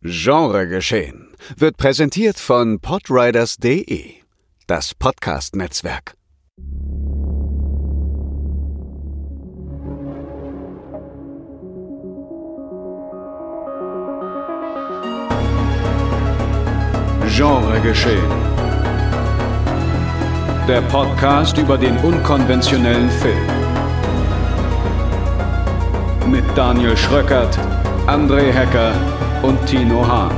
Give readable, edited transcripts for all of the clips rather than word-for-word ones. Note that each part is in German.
Genregeschehen wird präsentiert von podriders.de, das Podcast-Netzwerk. Genregeschehen. Der Podcast über den unkonventionellen Film. Mit Daniel Schröckert, André Hecker und Tino Hahn.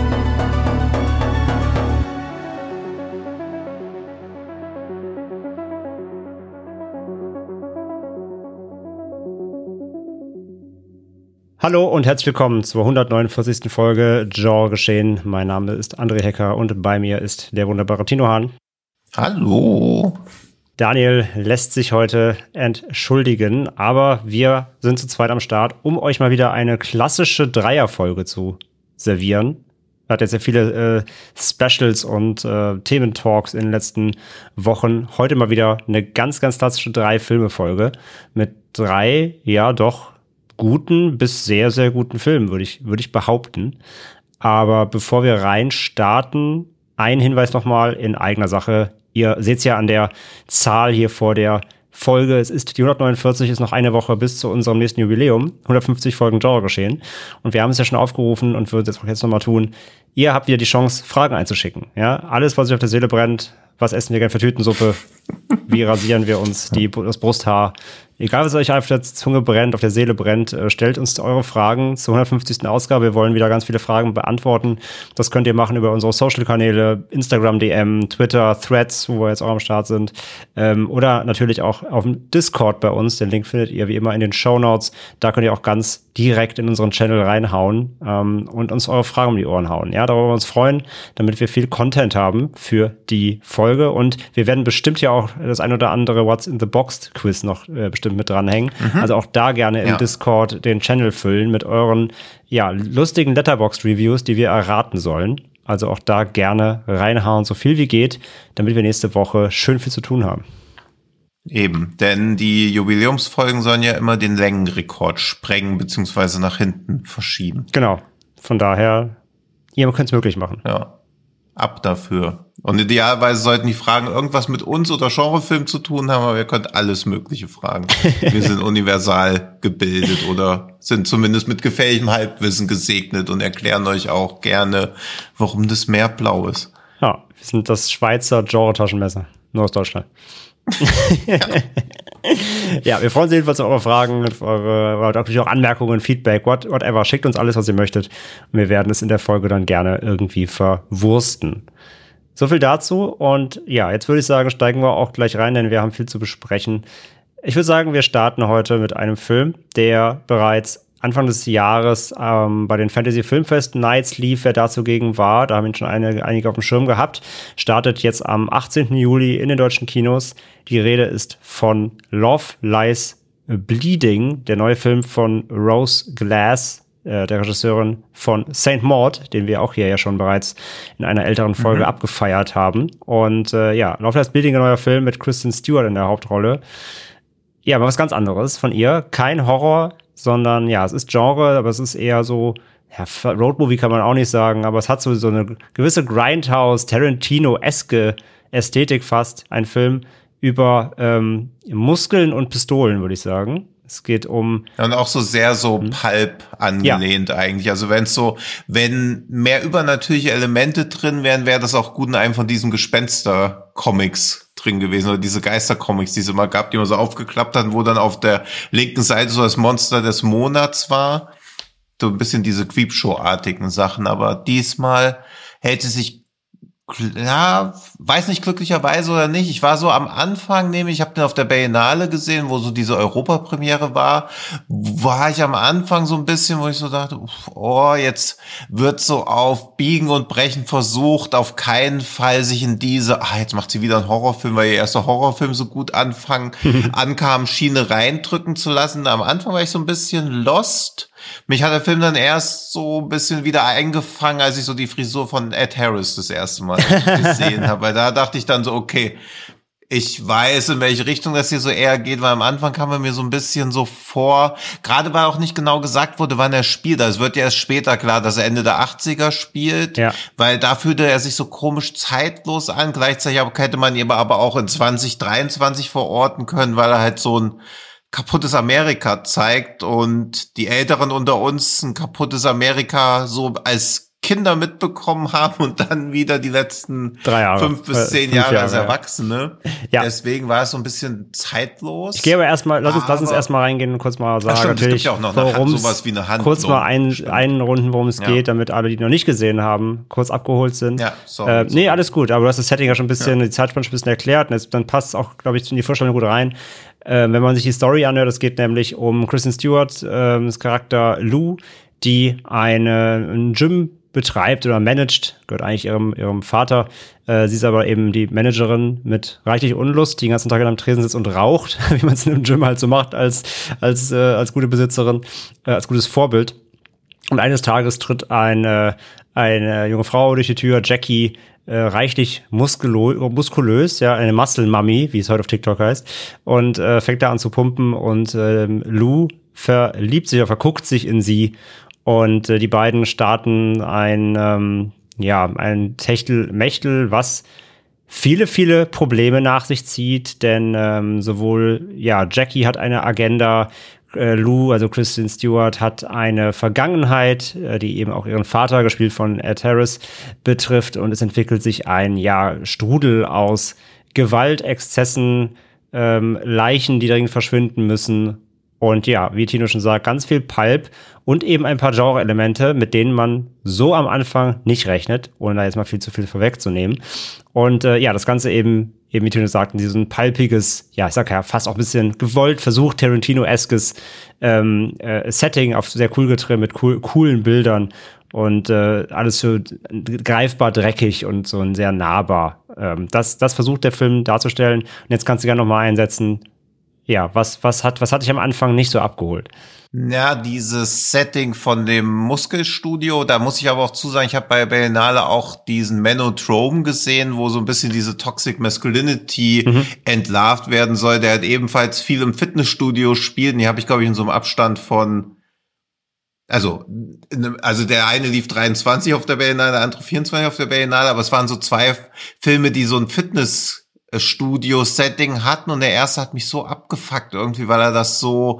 Hallo und herzlich willkommen zur 149. Folge Genregeschehen. Mein Name ist André Hecker und bei mir ist der wunderbare Tino Hahn. Hallo. Daniel lässt sich heute entschuldigen, aber wir sind zu zweit am Start, um euch mal wieder eine klassische Dreierfolge zu servieren. Er hat jetzt sehr viele Specials und Thementalks in den letzten Wochen. Heute mal wieder eine ganz, ganz klassische 3-Filme-Folge mit 3, ja doch, guten bis sehr, sehr guten Filmen, würde ich behaupten. Aber bevor wir rein starten, ein Hinweis nochmal in eigener Sache. Ihr seht es ja an der Zahl hier vor der Folge. Es ist die 149, ist noch eine Woche bis zu unserem nächsten Jubiläum. 150 Folgen Genregeschehen. Und wir haben es ja schon aufgerufen und würden es auch jetzt nochmal tun. Ihr habt wieder die Chance, Fragen einzuschicken. Ja, alles, was euch auf der Seele brennt. Was essen wir gerne für Tütensuppe? Wie rasieren wir uns das Brusthaar? Egal, was euch auf der Zunge brennt, auf der Seele brennt, stellt uns eure Fragen zur 150. Ausgabe. Wir wollen wieder ganz viele Fragen beantworten. Das könnt ihr machen über unsere Social-Kanäle, Instagram, DM, Twitter, Threads, wo wir jetzt auch am Start sind. Oder natürlich auch auf dem Discord bei uns. Den Link findet ihr wie immer in den Shownotes. Da könnt ihr auch ganz direkt in unseren Channel reinhauen und uns eure Fragen um die Ohren hauen. Ja, darüber wollen wir uns freuen, damit wir viel Content haben für die Folge. Und wir werden bestimmt ja auch das ein oder andere What's in the Box Quiz noch bestimmt mit dranhängen. Also auch da gerne im Discord den Channel füllen mit euren lustigen Letterboxd-Reviews, die wir erraten sollen. Also auch da gerne reinhauen, so viel wie geht, damit wir nächste Woche schön viel zu tun haben. Eben, denn die Jubiläumsfolgen sollen ja immer den Längenrekord sprengen bzw. nach hinten verschieben. Genau, von daher, ihr könnt es möglich machen. Ja, ab dafür. Und idealerweise sollten die Fragen irgendwas mit uns oder Genrefilm zu tun haben, aber ihr könnt alles Mögliche fragen. Wir sind universal gebildet oder sind zumindest mit gefährlichem Halbwissen gesegnet und erklären euch auch gerne, warum das Meer blau ist. Ja, wir sind das Schweizer Genre-Taschenmesser, nur aus Deutschland. Ja, wir freuen uns jedenfalls auf eure Fragen, auf eure natürlich auch Anmerkungen, Feedback, whatever. Schickt uns alles, was ihr möchtet. Und wir werden es in der Folge dann gerne irgendwie verwursten. So viel dazu. Und ja, jetzt würde ich sagen, steigen wir auch gleich rein, denn wir haben viel zu besprechen. Ich würde sagen, wir starten heute mit einem Film, der bereits Anfang des Jahres bei den Fantasy Filmfest Nights lief, wer dazu gegen war. Da haben ihn schon einige auf dem Schirm gehabt. Startet jetzt am 18. Juli in den deutschen Kinos. Die Rede ist von Love Lies Bleeding, der neue Film von Rose Glass, der Regisseurin von Saint Maud, den wir auch hier ja schon bereits in einer älteren Folge abgefeiert haben. Und Love Lies Bleeding, ein neuer Film mit Kristen Stewart in der Hauptrolle. Ja, aber was ganz anderes von ihr. Kein Horror, sondern ja, es ist Genre, aber es ist eher so, Roadmovie kann man auch nicht sagen, aber es hat so eine gewisse Grindhouse, Tarantino-eske Ästhetik fast. Ein Film über Muskeln und Pistolen, würde ich sagen. Es geht um... Ja, und auch so sehr so Pulp angelehnt eigentlich. Also wenn mehr übernatürliche Elemente drin wären, wäre das auch gut in einem von diesen Gespenster-Comics drin gewesen. Oder diese Geister-Comics, die es immer gab, die man so aufgeklappt hat, wo dann auf der linken Seite so das Monster des Monats war. So ein bisschen diese Creepshow-artigen Sachen. Aber diesmal hält es sich, weiß nicht, glücklicherweise oder nicht. Ich war so am Anfang, ich habe den auf der Berlinale gesehen, wo so diese Europapremiere war ich am Anfang so ein bisschen, wo ich so dachte, jetzt wird so auf Biegen und Brechen versucht, auf keinen Fall sich in diese, jetzt macht sie wieder einen Horrorfilm, weil ihr erster Horrorfilm so gut ankam, Schiene reindrücken zu lassen. Am Anfang war ich so ein bisschen lost. Mich hat der Film dann erst so ein bisschen wieder eingefangen, als ich so die Frisur von Ed Harris das erste Mal gesehen habe. Weil da dachte ich dann so, okay, Ich weiß, in welche Richtung das hier so eher geht, weil am Anfang kam er mir so ein bisschen so vor, gerade weil auch nicht genau gesagt wurde, wann er spielt. Also es wird ja erst später klar, dass er Ende der 80er spielt, weil da fühlte er sich so komisch zeitlos an. Gleichzeitig hätte man ihn aber auch in 2023 verorten können, weil er halt so ein kaputtes Amerika zeigt und die Älteren unter uns ein kaputtes Amerika so als Kinder mitbekommen haben und dann wieder die letzten 5 bis 10 Jahre als Erwachsene. Ja. Deswegen war es so ein bisschen zeitlos. Ich gehe aber erstmal, lass uns erstmal reingehen und kurz mal sagen, stimmt, natürlich, es gibt ja auch noch sowas wie eine Handlung. Kurz mal einrunden, worum es geht, damit alle, die noch nicht gesehen haben, kurz abgeholt sind. Ja, sorry. Nee, alles gut, aber du hast das Setting ja schon ein bisschen, die Zeitspanne schon ein bisschen erklärt und dann passt es auch, glaube ich, in die Vorstellung gut rein. Wenn man sich die Story anhört, es geht nämlich um Kristen Stewart, das Charakter Lou, die ein Gym betreibt oder managt, gehört eigentlich ihrem Vater. Sie ist aber eben die Managerin mit reichlich Unlust, die den ganzen Tag am Tresen sitzt und raucht, wie man es in einem Gym halt so macht als gute Besitzerin, als gutes Vorbild. Und eines Tages tritt eine junge Frau durch die Tür, Jackie, reichlich muskulös, ja, eine Muscle Mummy, wie es heute auf TikTok heißt, und fängt da an zu pumpen und Lou verliebt sich oder verguckt sich in sie. Und die beiden starten ein Techtelmechtel, was viele, viele Probleme nach sich zieht, denn Jackie hat eine Agenda, Lou, also Kristen Stewart, hat eine Vergangenheit, die eben auch ihren Vater, gespielt von Ed Harris, betrifft, und es entwickelt sich ein Strudel aus Gewalt, Exzessen, Leichen, die dringend verschwinden müssen. Und ja, wie Tino schon sagt, ganz viel Pulp und eben ein paar Genre-Elemente, mit denen man so am Anfang nicht rechnet, ohne da jetzt mal viel zu viel vorwegzunehmen. Und das Ganze eben wie Tino sagt, in diesem pulpiges, ich sag ja fast auch ein bisschen gewollt versucht, Tarantino-eskes Setting, auf sehr cool getrimmt, mit coolen Bildern und alles so greifbar dreckig und so ein sehr nahbar. Das versucht der Film darzustellen. Und jetzt kannst du gerne nochmal einsetzen. Ja, was hat dich am Anfang nicht so abgeholt? Ja, dieses Setting von dem Muskelstudio, da muss ich aber auch zusagen, ich habe bei Berlinale auch diesen Manodrome gesehen, wo so ein bisschen diese Toxic Masculinity entlarvt werden soll. Der hat ebenfalls viel im Fitnessstudio spielt. Und die habe ich, glaube ich, in so einem Abstand von, also der eine lief 23 auf der Berlinale, der andere 24 auf der Berlinale, aber es waren so 2 Filme, die so ein Fitness-Studio-Setting hatten, und der erste hat mich so abgefuckt irgendwie, weil er das so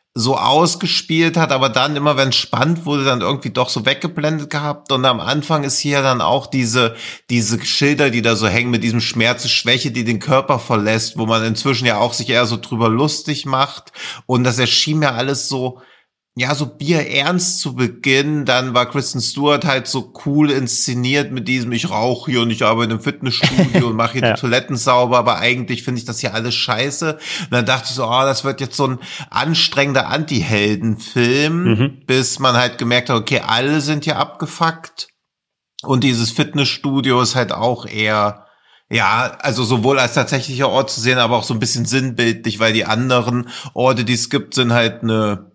ausgespielt hat, aber dann immer, wenn es spannend wurde, dann irgendwie doch so weggeblendet gehabt. Und am Anfang ist hier dann auch diese Schilder, die da so hängen mit diesem Schmerz, Schwäche, die den Körper verlässt, wo man inzwischen ja auch sich eher so drüber lustig macht. Und das erschien mir alles so bierernst zu Beginn. Dann war Kristen Stewart halt so cool inszeniert mit diesem, ich rauche hier und ich arbeite im Fitnessstudio und mache hier die Toiletten sauber, aber eigentlich finde ich das hier alles scheiße. Und dann dachte ich so, das wird jetzt so ein anstrengender Anti-Helden-Film, bis man halt gemerkt hat, okay, alle sind hier abgefuckt. Und dieses Fitnessstudio ist halt auch eher, also sowohl als tatsächlicher Ort zu sehen, aber auch so ein bisschen sinnbildlich, weil die anderen Orte, die es gibt, sind halt eine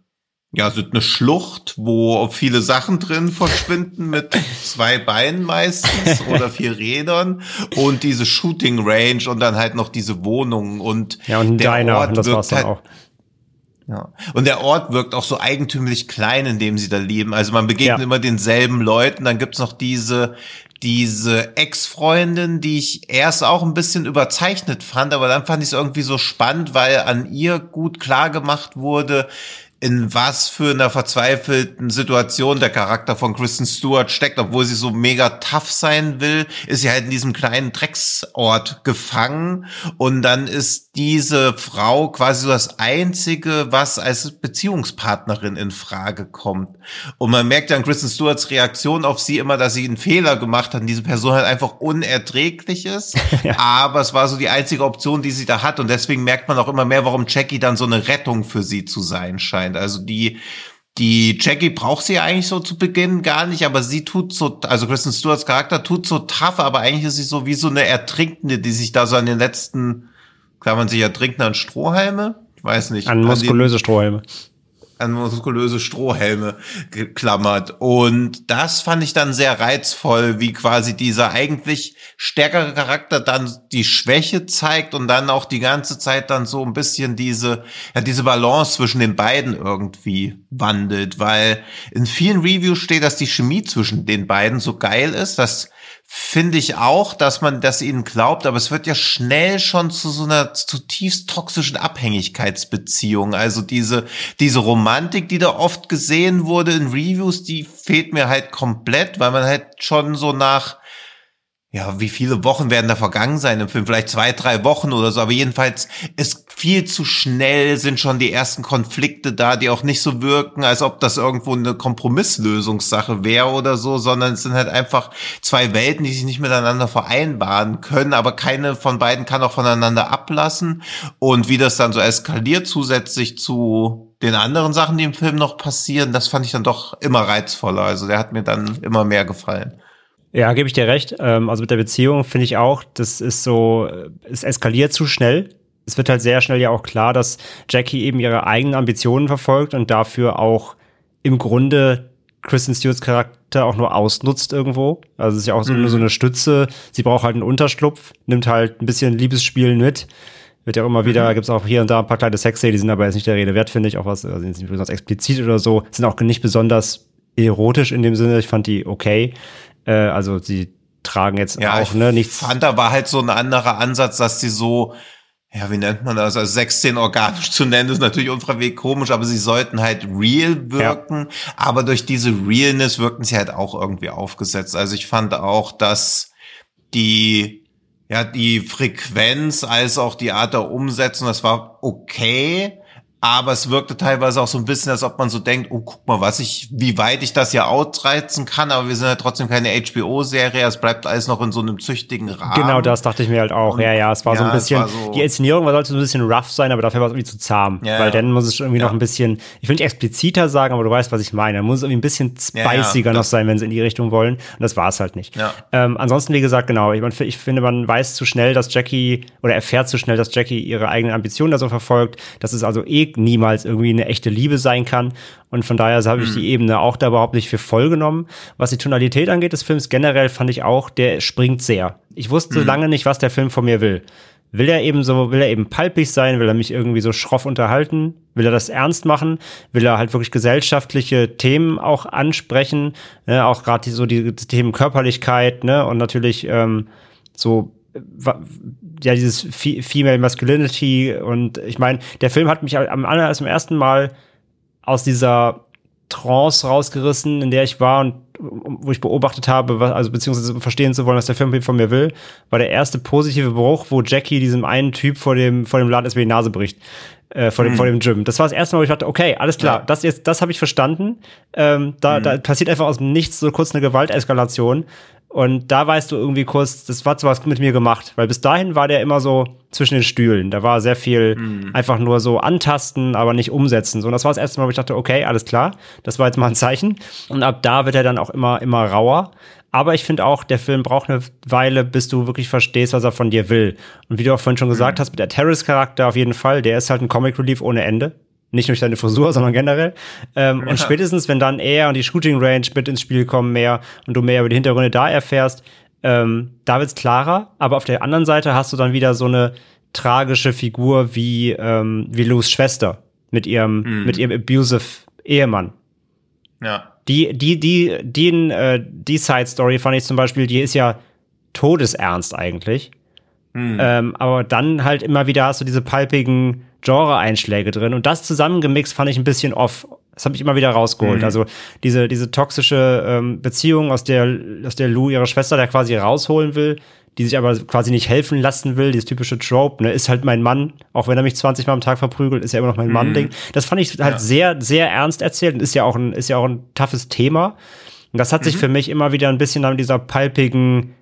Schlucht, wo viele Sachen drin verschwinden mit 2 Beinen meistens oder 4 Rädern, und diese Shooting Range und dann halt noch diese Wohnungen und ein der Diner, Ort und das war's wirkt dann auch. Ja. Und der Ort wirkt auch so eigentümlich klein, in dem sie da leben. Also man begegnet immer denselben Leuten. Dann gibt's noch diese Ex-Freundin, die ich erst auch ein bisschen überzeichnet fand, aber dann fand ich es irgendwie so spannend, weil an ihr gut klar gemacht wurde, in was für einer verzweifelten Situation der Charakter von Kristen Stewart steckt. Obwohl sie so mega tough sein will, ist sie halt in diesem kleinen Drecksort gefangen. Und dann ist diese Frau quasi so das Einzige, was als Beziehungspartnerin in Frage kommt. Und man merkt ja an Kristen Stewarts Reaktion auf sie immer, dass sie einen Fehler gemacht hat und diese Person halt einfach unerträglich ist. Aber es war so die einzige Option, die sie da hat. Und deswegen merkt man auch immer mehr, warum Jackie dann so eine Rettung für sie zu sein scheint. Also die Jackie braucht sie eigentlich so zu Beginn gar nicht, aber sie tut so, also Kristen Stewarts Charakter tut so tough, aber eigentlich ist sie so wie so eine Ertrinkende, die sich da so an den letzten, kann man sich ertrinken an Strohhalme? Ich weiß nicht. An muskulöse Strohhalme. an muskulöse Strohhelme geklammert. Und das fand ich dann sehr reizvoll, wie quasi dieser eigentlich stärkere Charakter dann die Schwäche zeigt und dann auch die ganze Zeit dann so ein bisschen diese Balance zwischen den beiden irgendwie wandelt, weil in vielen Reviews steht, dass die Chemie zwischen den beiden so geil ist. Das finde ich auch, dass man das ihnen glaubt, aber es wird ja schnell schon zu so einer zutiefst toxischen Abhängigkeitsbeziehung. Also diese Romantik, die da oft gesehen wurde in Reviews, die fehlt mir halt komplett, weil man halt schon so nach, ja, wie viele Wochen werden da vergangen sein im Film? Vielleicht 2, 3 Wochen oder so. Aber jedenfalls ist viel zu schnell, sind schon die ersten Konflikte da, die auch nicht so wirken, als ob das irgendwo eine Kompromisslösungssache wäre oder so, sondern es sind halt einfach 2 Welten, die sich nicht miteinander vereinbaren können, aber keine von beiden kann auch voneinander ablassen. Und wie das dann so eskaliert, zusätzlich zu den anderen Sachen, die im Film noch passieren, das fand ich dann doch immer reizvoller. Also der hat mir dann immer mehr gefallen. Ja, gebe ich dir recht. Also mit der Beziehung finde ich auch, das ist so, es eskaliert zu schnell. Es wird halt sehr schnell ja auch klar, dass Jackie eben ihre eigenen Ambitionen verfolgt und dafür auch im Grunde Kristen Stewarts Charakter auch nur ausnutzt irgendwo. Also es ist ja auch nur so eine Stütze. Sie braucht halt einen Unterschlupf, nimmt halt ein bisschen Liebesspielen mit. Wird ja auch immer wieder, gibt's auch hier und da ein paar kleine Sexszenen, die sind aber jetzt nicht der Rede wert, finde ich. Auch was, also sind nicht besonders explizit oder so. Sind auch nicht besonders erotisch in dem Sinne. Ich fand die okay. Also sie tragen jetzt auch nichts. Ich fand, da war halt so ein anderer Ansatz, dass sie so, ja, wie nennt man das? Also Sexszenen organisch zu nennen, ist natürlich unfreiwillig komisch, aber sie sollten halt real wirken. Ja. Aber durch diese Realness wirken sie halt auch irgendwie aufgesetzt. Also ich fand auch, dass die Frequenz als auch die Art der Umsetzung, das war okay. Aber es wirkte teilweise auch so ein bisschen, als ob man so denkt, oh, guck mal, wie weit ich das ja ausreizen kann, aber wir sind ja trotzdem keine HBO-Serie, es bleibt alles noch in so einem züchtigen Rahmen. Genau, das dachte ich mir halt auch. Und, es war so ein bisschen, die Inszenierung sollte so ein bisschen rough sein, aber dafür war es irgendwie zu zahm. Ja, weil dann muss es irgendwie noch ein bisschen, ich will nicht expliziter sagen, aber du weißt, was ich meine. Dann muss es irgendwie ein bisschen spiciger noch sein, wenn sie in die Richtung wollen. Und das war es halt nicht. Ja. Ansonsten, wie gesagt, genau, ich finde, man weiß zu schnell, dass Jackie, oder erfährt zu schnell, dass Jackie ihre eigenen Ambitionen da so verfolgt. Das ist also niemals irgendwie eine echte Liebe sein kann. Und von daher habe ich die Ebene auch da überhaupt nicht für voll genommen. Was die Tonalität angeht des Films generell, fand ich auch, der springt sehr. Ich wusste lange nicht, was der Film von mir will. Will er eben palpig sein? Will er mich irgendwie so schroff unterhalten? Will er das ernst machen? Will er halt wirklich gesellschaftliche Themen auch ansprechen? Ne? Auch gerade die Themen Körperlichkeit, ne? Und natürlich dieses Female Masculinity. Und ich meine, der Film hat mich zum ersten Mal aus dieser Trance rausgerissen, in der ich war und wo ich beobachtet habe, beziehungsweise verstehen zu wollen, was der Film von mir will, war der erste positive Bruch, wo Jackie diesem einen Typ vor dem Laden erstmal die Nase bricht. Vor dem Gym. Das war das erste Mal, wo ich dachte, okay, alles klar, das habe ich verstanden. Da passiert einfach aus dem Nichts so kurz eine Gewalteskalation. Und da weißt du irgendwie kurz, das war was mit mir gemacht. Weil bis dahin war der immer so zwischen den Stühlen. Da war sehr viel einfach nur so antasten, aber nicht umsetzen. So, und das war das erste Mal, wo ich dachte, okay, alles klar, das war jetzt mal ein Zeichen. Und ab da wird er dann auch immer rauer. Aber ich finde auch, der Film braucht eine Weile, bis du wirklich verstehst, was er von dir will. Und wie du auch vorhin schon gesagt hast, mit der Terrace-Charakter auf jeden Fall, der ist halt ein Comic Relief ohne Ende. Nicht nur durch seine Frisur, sondern generell. Und spätestens, wenn dann er und die Shooting Range mit ins Spiel kommen mehr und du mehr über die Hintergründe da erfährst, da wird's klarer. Aber auf der anderen Seite hast du dann wieder so eine tragische Figur wie Lou's Schwester mit ihrem abusive Ehemann. Ja. Die Side-Story fand ich zum Beispiel, die ist ja todesernst eigentlich. Aber dann halt immer wieder hast du diese palpigen Genre-Einschläge drin. Und das zusammengemixt fand ich ein bisschen off. Das habe ich immer wieder rausgeholt. Also diese toxische Beziehung, aus der Lou ihre Schwester da quasi rausholen will, die sich aber quasi nicht helfen lassen will, dieses typische Trope, ne, ist halt mein Mann, auch wenn er mich 20 Mal am Tag verprügelt, ist er immer noch mein Mann-Ding. Das fand ich halt sehr, sehr ernst erzählt und ist ja auch ein toughes Thema. Und das hat sich für mich immer wieder ein bisschen an dieser palpigen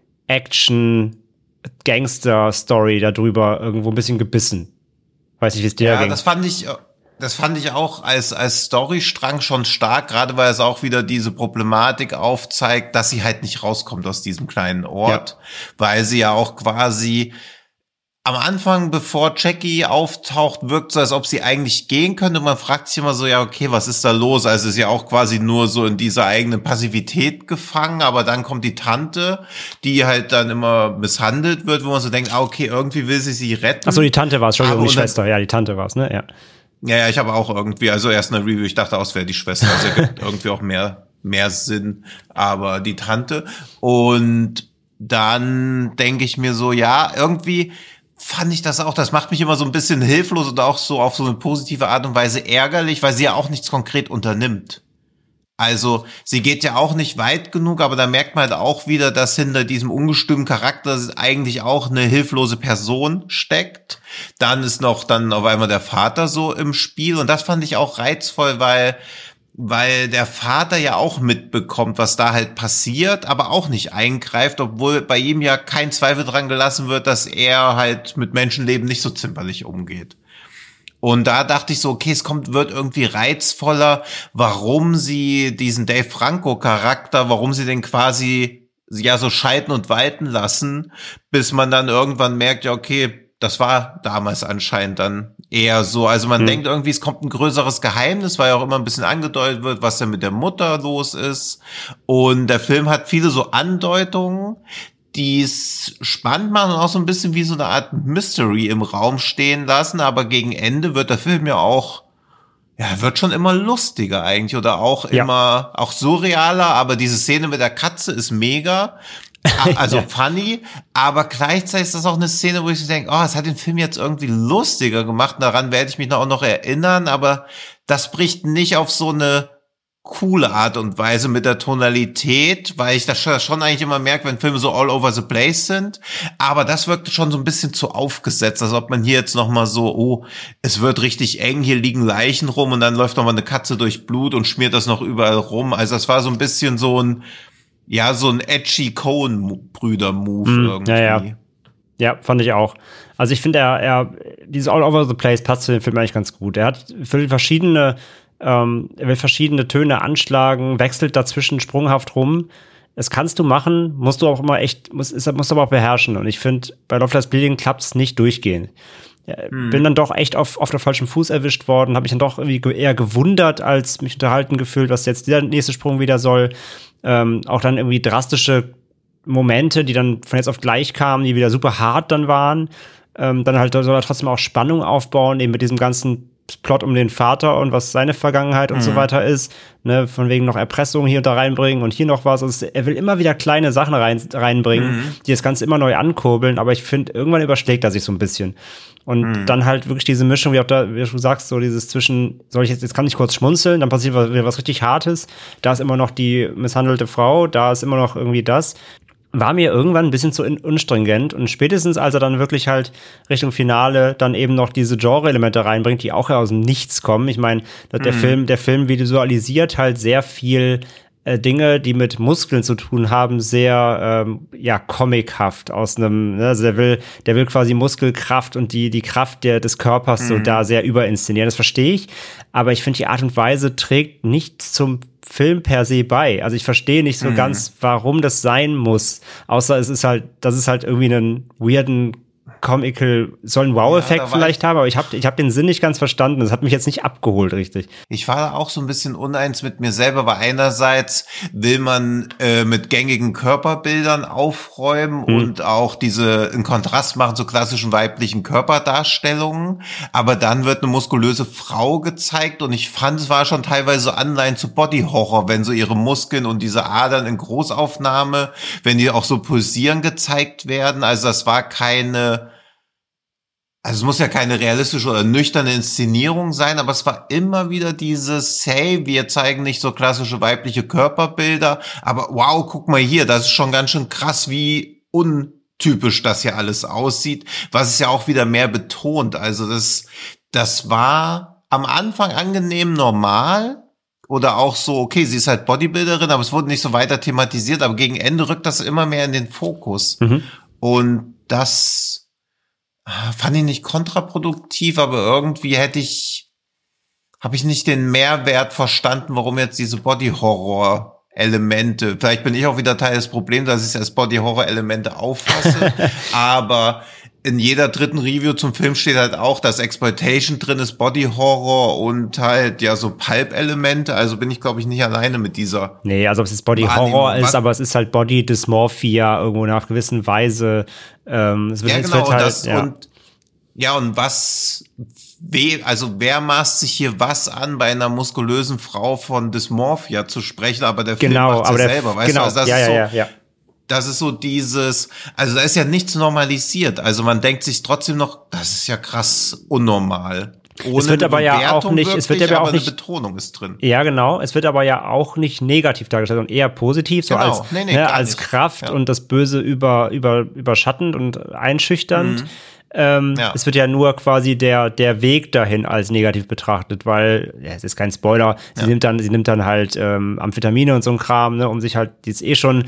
Action-Gangster-Story darüber irgendwo ein bisschen gebissen. Weiß nicht, wie es dir ging. Das fand ich auch als Storystrang schon stark, gerade weil es auch wieder diese Problematik aufzeigt, dass sie halt nicht rauskommt aus diesem kleinen Ort, weil sie ja auch quasi am Anfang, bevor Jackie auftaucht, wirkt so, als ob sie eigentlich gehen könnte. Und man fragt sich immer so, ja, okay, was ist da los? Also ist ja auch quasi nur so in dieser eigenen Passivität gefangen. Aber dann kommt die Tante, die halt dann immer misshandelt wird, wo man so denkt, okay, irgendwie will sie retten. Ach so, die Tante war es, Entschuldigung, die Schwester. Ja, die Tante war es, ne? Ja. Ja, ich habe auch irgendwie, also erst eine Review, ich dachte auch, es wäre die Schwester. Also ergibt irgendwie auch mehr Sinn. Aber die Tante. Und dann denke ich mir so, ja, irgendwie fand ich das auch, das macht mich immer so ein bisschen hilflos und auch so auf so eine positive Art und Weise ärgerlich, weil sie ja auch nichts konkret unternimmt. Also sie geht ja auch nicht weit genug, aber da merkt man halt auch wieder, dass hinter diesem ungestümen Charakter eigentlich auch eine hilflose Person steckt. Dann ist noch dann auf einmal der Vater so im Spiel und das fand ich auch reizvoll, weil der Vater ja auch mitbekommt, was da halt passiert, aber auch nicht eingreift, obwohl bei ihm ja kein Zweifel dran gelassen wird, dass er halt mit Menschenleben nicht so zimperlich umgeht. Und da dachte ich so, okay, wird irgendwie reizvoller, warum sie diesen Dave Franco-Charakter, warum sie den quasi ja so schalten und walten lassen, bis man dann irgendwann merkt, ja, okay, das war damals anscheinend dann eher so. Also man denkt irgendwie, es kommt ein größeres Geheimnis, weil ja auch immer ein bisschen angedeutet wird, was denn mit der Mutter los ist. Und der Film hat viele so Andeutungen, die es spannend machen und auch so ein bisschen wie so eine Art Mystery im Raum stehen lassen. Aber gegen Ende wird der Film ja auch, ja, wird schon immer lustiger eigentlich oder auch immer, auch surrealer. Aber diese Szene mit der Katze ist mega. Also funny, aber gleichzeitig ist das auch eine Szene, wo ich denke, es hat den Film jetzt irgendwie lustiger gemacht. Daran werde ich mich auch noch erinnern, aber das bricht nicht auf so eine coole Art und Weise mit der Tonalität, weil ich das schon eigentlich immer merke, wenn Filme so all over the place sind. Aber das wirkt schon so ein bisschen zu aufgesetzt, als ob man hier jetzt noch mal so, es wird richtig eng, hier liegen Leichen rum und dann läuft noch mal eine Katze durch Blut und schmiert das noch überall rum. Also das war so ein bisschen so ein edgy Coen-Brüder-Move irgendwie. Ja, fand ich auch. Also ich finde, dieses All Over the Place passt zu dem Film eigentlich ganz gut. Er will verschiedene Töne anschlagen, wechselt dazwischen sprunghaft rum. Das kannst du machen, musst du aber auch beherrschen. Und ich finde, bei Love Lies Bleeding klappt es nicht durchgehend. Bin dann doch echt auf der falschen Fuß erwischt worden, habe mich dann doch irgendwie eher gewundert, als mich unterhalten gefühlt, was jetzt der nächste Sprung wieder soll. Auch dann irgendwie drastische Momente, die dann von jetzt auf gleich kamen, die wieder super hart dann waren. Dann halt soll er trotzdem auch Spannung aufbauen, eben mit diesem ganzen Plot um den Vater und was seine Vergangenheit und so weiter ist. Ne, von wegen noch Erpressung hier und da reinbringen und hier noch was. Also er will immer wieder kleine Sachen reinbringen, die das Ganze immer neu ankurbeln, aber ich finde, irgendwann überschlägt er sich so ein bisschen. Und dann halt wirklich diese Mischung, wie du sagst, so dieses zwischen, jetzt kann ich kurz schmunzeln, dann passiert wieder was richtig Hartes, da ist immer noch die misshandelte Frau, da ist immer noch irgendwie das. War mir irgendwann ein bisschen zu unstringent und spätestens, als er dann wirklich halt Richtung Finale dann eben noch diese Genre-Elemente reinbringt, die auch aus dem Nichts kommen. Ich meine, der Film visualisiert halt sehr viel Dinge, die mit Muskeln zu tun haben, sehr comichaft aus einem, ne? Also der will quasi Muskelkraft und die Kraft des Körpers so da sehr überinszenieren. Das verstehe ich, aber ich finde, die Art und Weise trägt nichts zum Film per se bei. Also ich verstehe nicht so ganz, warum das sein muss. Außer das ist halt irgendwie einen weirden soll einen Wow-Effekt vielleicht haben, aber ich hab den Sinn nicht ganz verstanden. Das hat mich jetzt nicht abgeholt, richtig. Ich war da auch so ein bisschen uneins mit mir selber, weil einerseits will man mit gängigen Körperbildern aufräumen und auch diese in Kontrast machen zu klassischen weiblichen Körperdarstellungen, aber dann wird eine muskulöse Frau gezeigt und ich fand, es war schon teilweise so Anleihen zu Body-Horror, wenn so ihre Muskeln und diese Adern in Großaufnahme, wenn die auch so pulsieren gezeigt werden. Also das war also es muss ja keine realistische oder nüchterne Inszenierung sein, aber es war immer wieder dieses, hey, wir zeigen nicht so klassische weibliche Körperbilder, aber wow, guck mal hier, das ist schon ganz schön krass, wie untypisch das hier alles aussieht, was es ja auch wieder mehr betont. Also das war am Anfang angenehm normal oder auch so, okay, sie ist halt Bodybuilderin, aber es wurde nicht so weiter thematisiert, aber gegen Ende rückt das immer mehr in den Fokus. Und das fand ich nicht kontraproduktiv, aber irgendwie habe ich nicht den Mehrwert verstanden, warum jetzt diese Body-Horror-Elemente, vielleicht bin ich auch wieder Teil des Problems, dass ich es als Body-Horror-Elemente auffasse, aber in jeder dritten Review zum Film steht halt auch, dass Exploitation drin ist, Body Horror und halt ja so Pulp-Elemente. Also bin ich, glaube ich, nicht alleine mit dieser. Nee, also ob es Body Horror ist, aber es ist halt Body Dysmorphia irgendwo nach gewissen Weise. Es wird, ja, genau. Wird halt, und wer maßt sich hier was an, bei einer muskulösen Frau von Dysmorphia zu sprechen, aber der Film macht es selber, weißt du? Also das ist so, das ist so dieses, also da ist ja nichts normalisiert. Also man denkt sich trotzdem noch, das ist ja krass unnormal. Ohne es wird aber ja auch nicht, wirklich, es wird aber auch nicht, eine Betonung ist drin. Ja, genau. Es wird aber ja auch nicht negativ dargestellt, sondern eher positiv, so genau. als Kraft und das Böse überschattend und einschüchternd. Es wird ja nur quasi der Weg dahin als negativ betrachtet, weil, es ist kein Spoiler, sie nimmt dann halt Amphetamine und so ein Kram, ne, um sich halt, die ist eh schon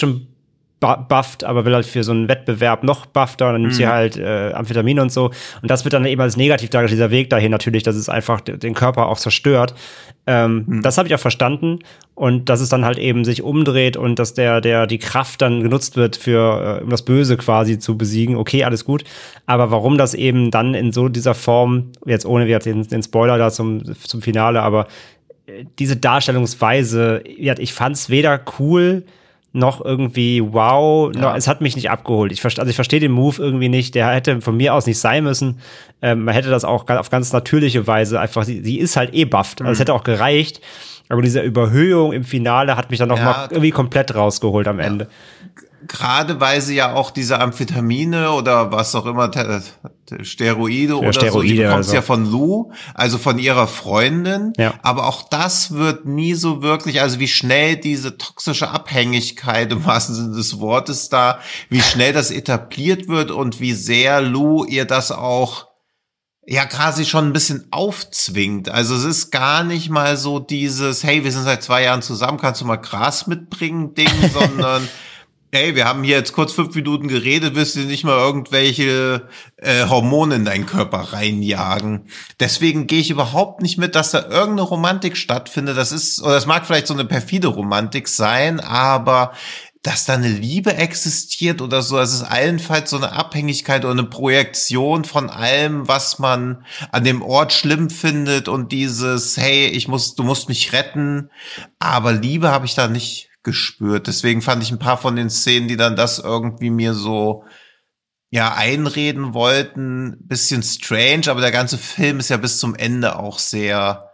bufft, aber will halt für so einen Wettbewerb noch buffter, und dann nimmt sie halt Amphetamine und so. Und das wird dann eben als negativ dargestellt, dieser Weg dahin natürlich, dass es einfach den Körper auch zerstört. Das habe ich auch verstanden. Und dass es dann halt eben sich umdreht und dass die Kraft dann genutzt wird für, um das Böse quasi zu besiegen. Okay, alles gut. Aber warum das eben dann in so dieser Form, jetzt ohne den Spoiler da zum Finale, aber diese Darstellungsweise, ich fand's weder cool, noch irgendwie wow, es hat mich nicht abgeholt. Ich verstehe den Move irgendwie nicht, der hätte von mir aus nicht sein müssen. Man hätte das auch auf ganz natürliche Weise einfach, sie ist halt bufft, also es hätte auch gereicht, aber diese Überhöhung im Finale hat mich dann noch mal irgendwie komplett rausgeholt am Ende. Gerade weil sie ja auch diese Amphetamine oder was auch immer, Steroide oder so, die bekommt ja von Lou, also von ihrer Freundin. Ja. Aber auch das wird nie so wirklich, also wie schnell diese toxische Abhängigkeit im wahrsten Sinne des Wortes da, wie schnell das etabliert wird und wie sehr Lou ihr das auch quasi schon ein bisschen aufzwingt. Also es ist gar nicht mal so dieses, hey, wir sind seit 2 Jahren zusammen, kannst du mal Gras mitbringen, Ding, sondern hey, wir haben hier jetzt kurz 5 Minuten geredet, wirst du nicht mal irgendwelche Hormone in deinen Körper reinjagen. Deswegen gehe ich überhaupt nicht mit, dass da irgendeine Romantik stattfindet. Das mag vielleicht so eine perfide Romantik sein, aber dass da eine Liebe existiert oder so, es ist allenfalls so eine Abhängigkeit oder eine Projektion von allem, was man an dem Ort schlimm findet und dieses, hey, du musst mich retten, aber Liebe habe ich da nicht gespürt. Deswegen fand ich ein paar von den Szenen, die dann das irgendwie mir so einreden wollten, bisschen strange, aber der ganze Film ist ja bis zum Ende auch sehr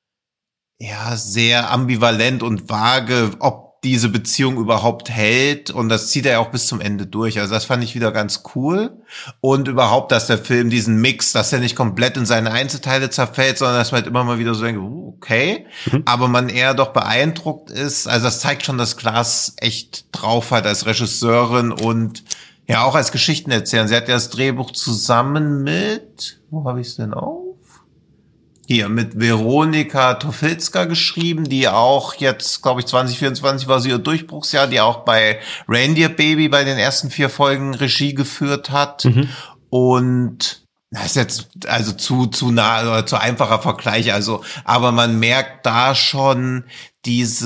ambivalent und vage, ob diese Beziehung überhaupt hält, und das zieht er ja auch bis zum Ende durch. Also das fand ich wieder ganz cool. Und überhaupt, dass der Film diesen Mix, dass er nicht komplett in seine Einzelteile zerfällt, sondern dass man halt immer mal wieder so denkt, okay, aber man eher doch beeindruckt ist. Also das zeigt schon, dass Glass echt drauf hat als Regisseurin und auch als Geschichtenerzählerin. Sie hat ja das Drehbuch zusammen mit, wo habe ich es denn auf? Hier, mit Veronika Tofilska geschrieben, die auch jetzt, glaube ich, 2024 war sie ihr Durchbruchsjahr, die auch bei Reindeer Baby bei den ersten 4 Folgen Regie geführt hat. Und das ist jetzt also zu nah oder zu einfacher Vergleich, also, aber man merkt da schon es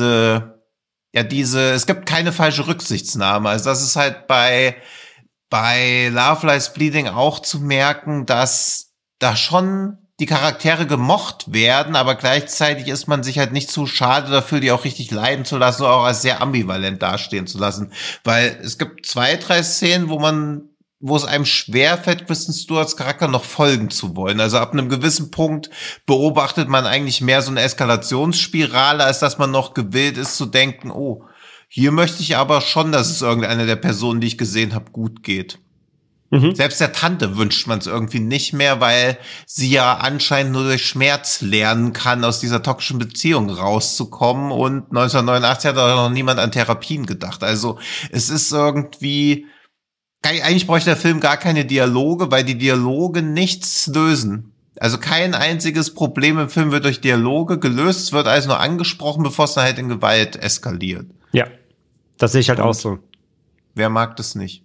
gibt keine falsche Rücksichtsnahme. Also das ist halt bei Love Lies Bleeding auch zu merken, dass da schon die Charaktere gemocht werden, aber gleichzeitig ist man sich halt nicht zu schade dafür, die auch richtig leiden zu lassen oder auch als sehr ambivalent dastehen zu lassen. Weil es gibt 2, 3 Szenen, wo es einem schwerfällt, Kristen Stewarts Charakter noch folgen zu wollen. Also ab einem gewissen Punkt beobachtet man eigentlich mehr so eine Eskalationsspirale, als dass man noch gewillt ist zu denken, oh, hier möchte ich aber schon, dass es irgendeine der Personen, die ich gesehen habe, gut geht. Selbst der Tante wünscht man es irgendwie nicht mehr, weil sie ja anscheinend nur durch Schmerz lernen kann, aus dieser toxischen Beziehung rauszukommen. Und 1989 hat auch noch niemand an Therapien gedacht. Also es ist irgendwie, eigentlich bräuchte der Film gar keine Dialoge, weil die Dialoge nichts lösen. Also kein einziges Problem im Film wird durch Dialoge gelöst. Es wird alles nur angesprochen, bevor es dann halt in Gewalt eskaliert. Ja, das sehe ich halt auch so. Wer mag das nicht?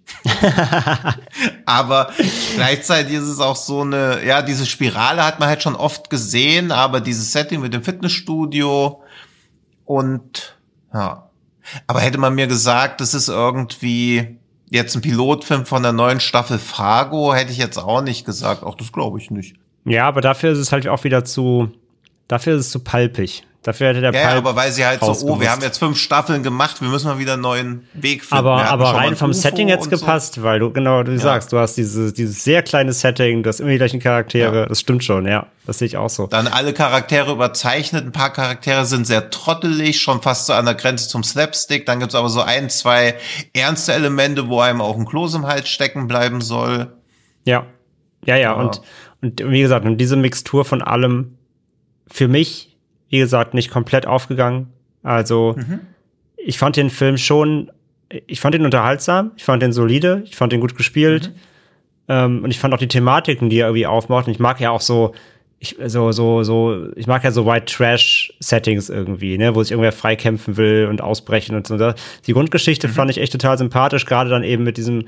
Aber gleichzeitig ist es auch so diese Spirale hat man halt schon oft gesehen, aber dieses Setting mit dem Fitnessstudio aber hätte man mir gesagt, das ist irgendwie, jetzt ein Pilotfilm von der neuen Staffel Fargo, hätte ich jetzt auch nicht gesagt. Auch das glaube ich nicht. Ja, aber dafür ist es halt auch wieder dafür ist es zu palpig. Dafür hätte der Pulp aber weil sie halt so, rausgemusst. wir haben jetzt 5 Staffeln gemacht, wir müssen mal wieder einen neuen Weg finden. Aber rein vom Setting jetzt gepasst, so. Weil du sagst, du hast dieses sehr kleine Setting, du hast immer die gleichen Charaktere, das stimmt schon, ja, das sehe ich auch so. Dann alle Charaktere überzeichnet, ein paar Charaktere sind sehr trottelig, schon fast so an der Grenze zum Slapstick, dann gibt's aber so 1, 2 ernste Elemente, wo einem auch ein Kloß im Hals stecken bleiben soll. Ja. Und wie gesagt, und diese Mixtur von allem für mich, wie gesagt, nicht komplett aufgegangen. Also, ich fand den Film ich fand ihn unterhaltsam, ich fand den solide, ich fand den gut gespielt. Und ich fand auch die Thematiken, die er irgendwie aufmacht. Und ich mag ja auch ich mag ja so White Trash Settings irgendwie, ne, wo sich irgendwer freikämpfen will und ausbrechen und so. Die Grundgeschichte fand ich echt total sympathisch, gerade dann eben mit diesem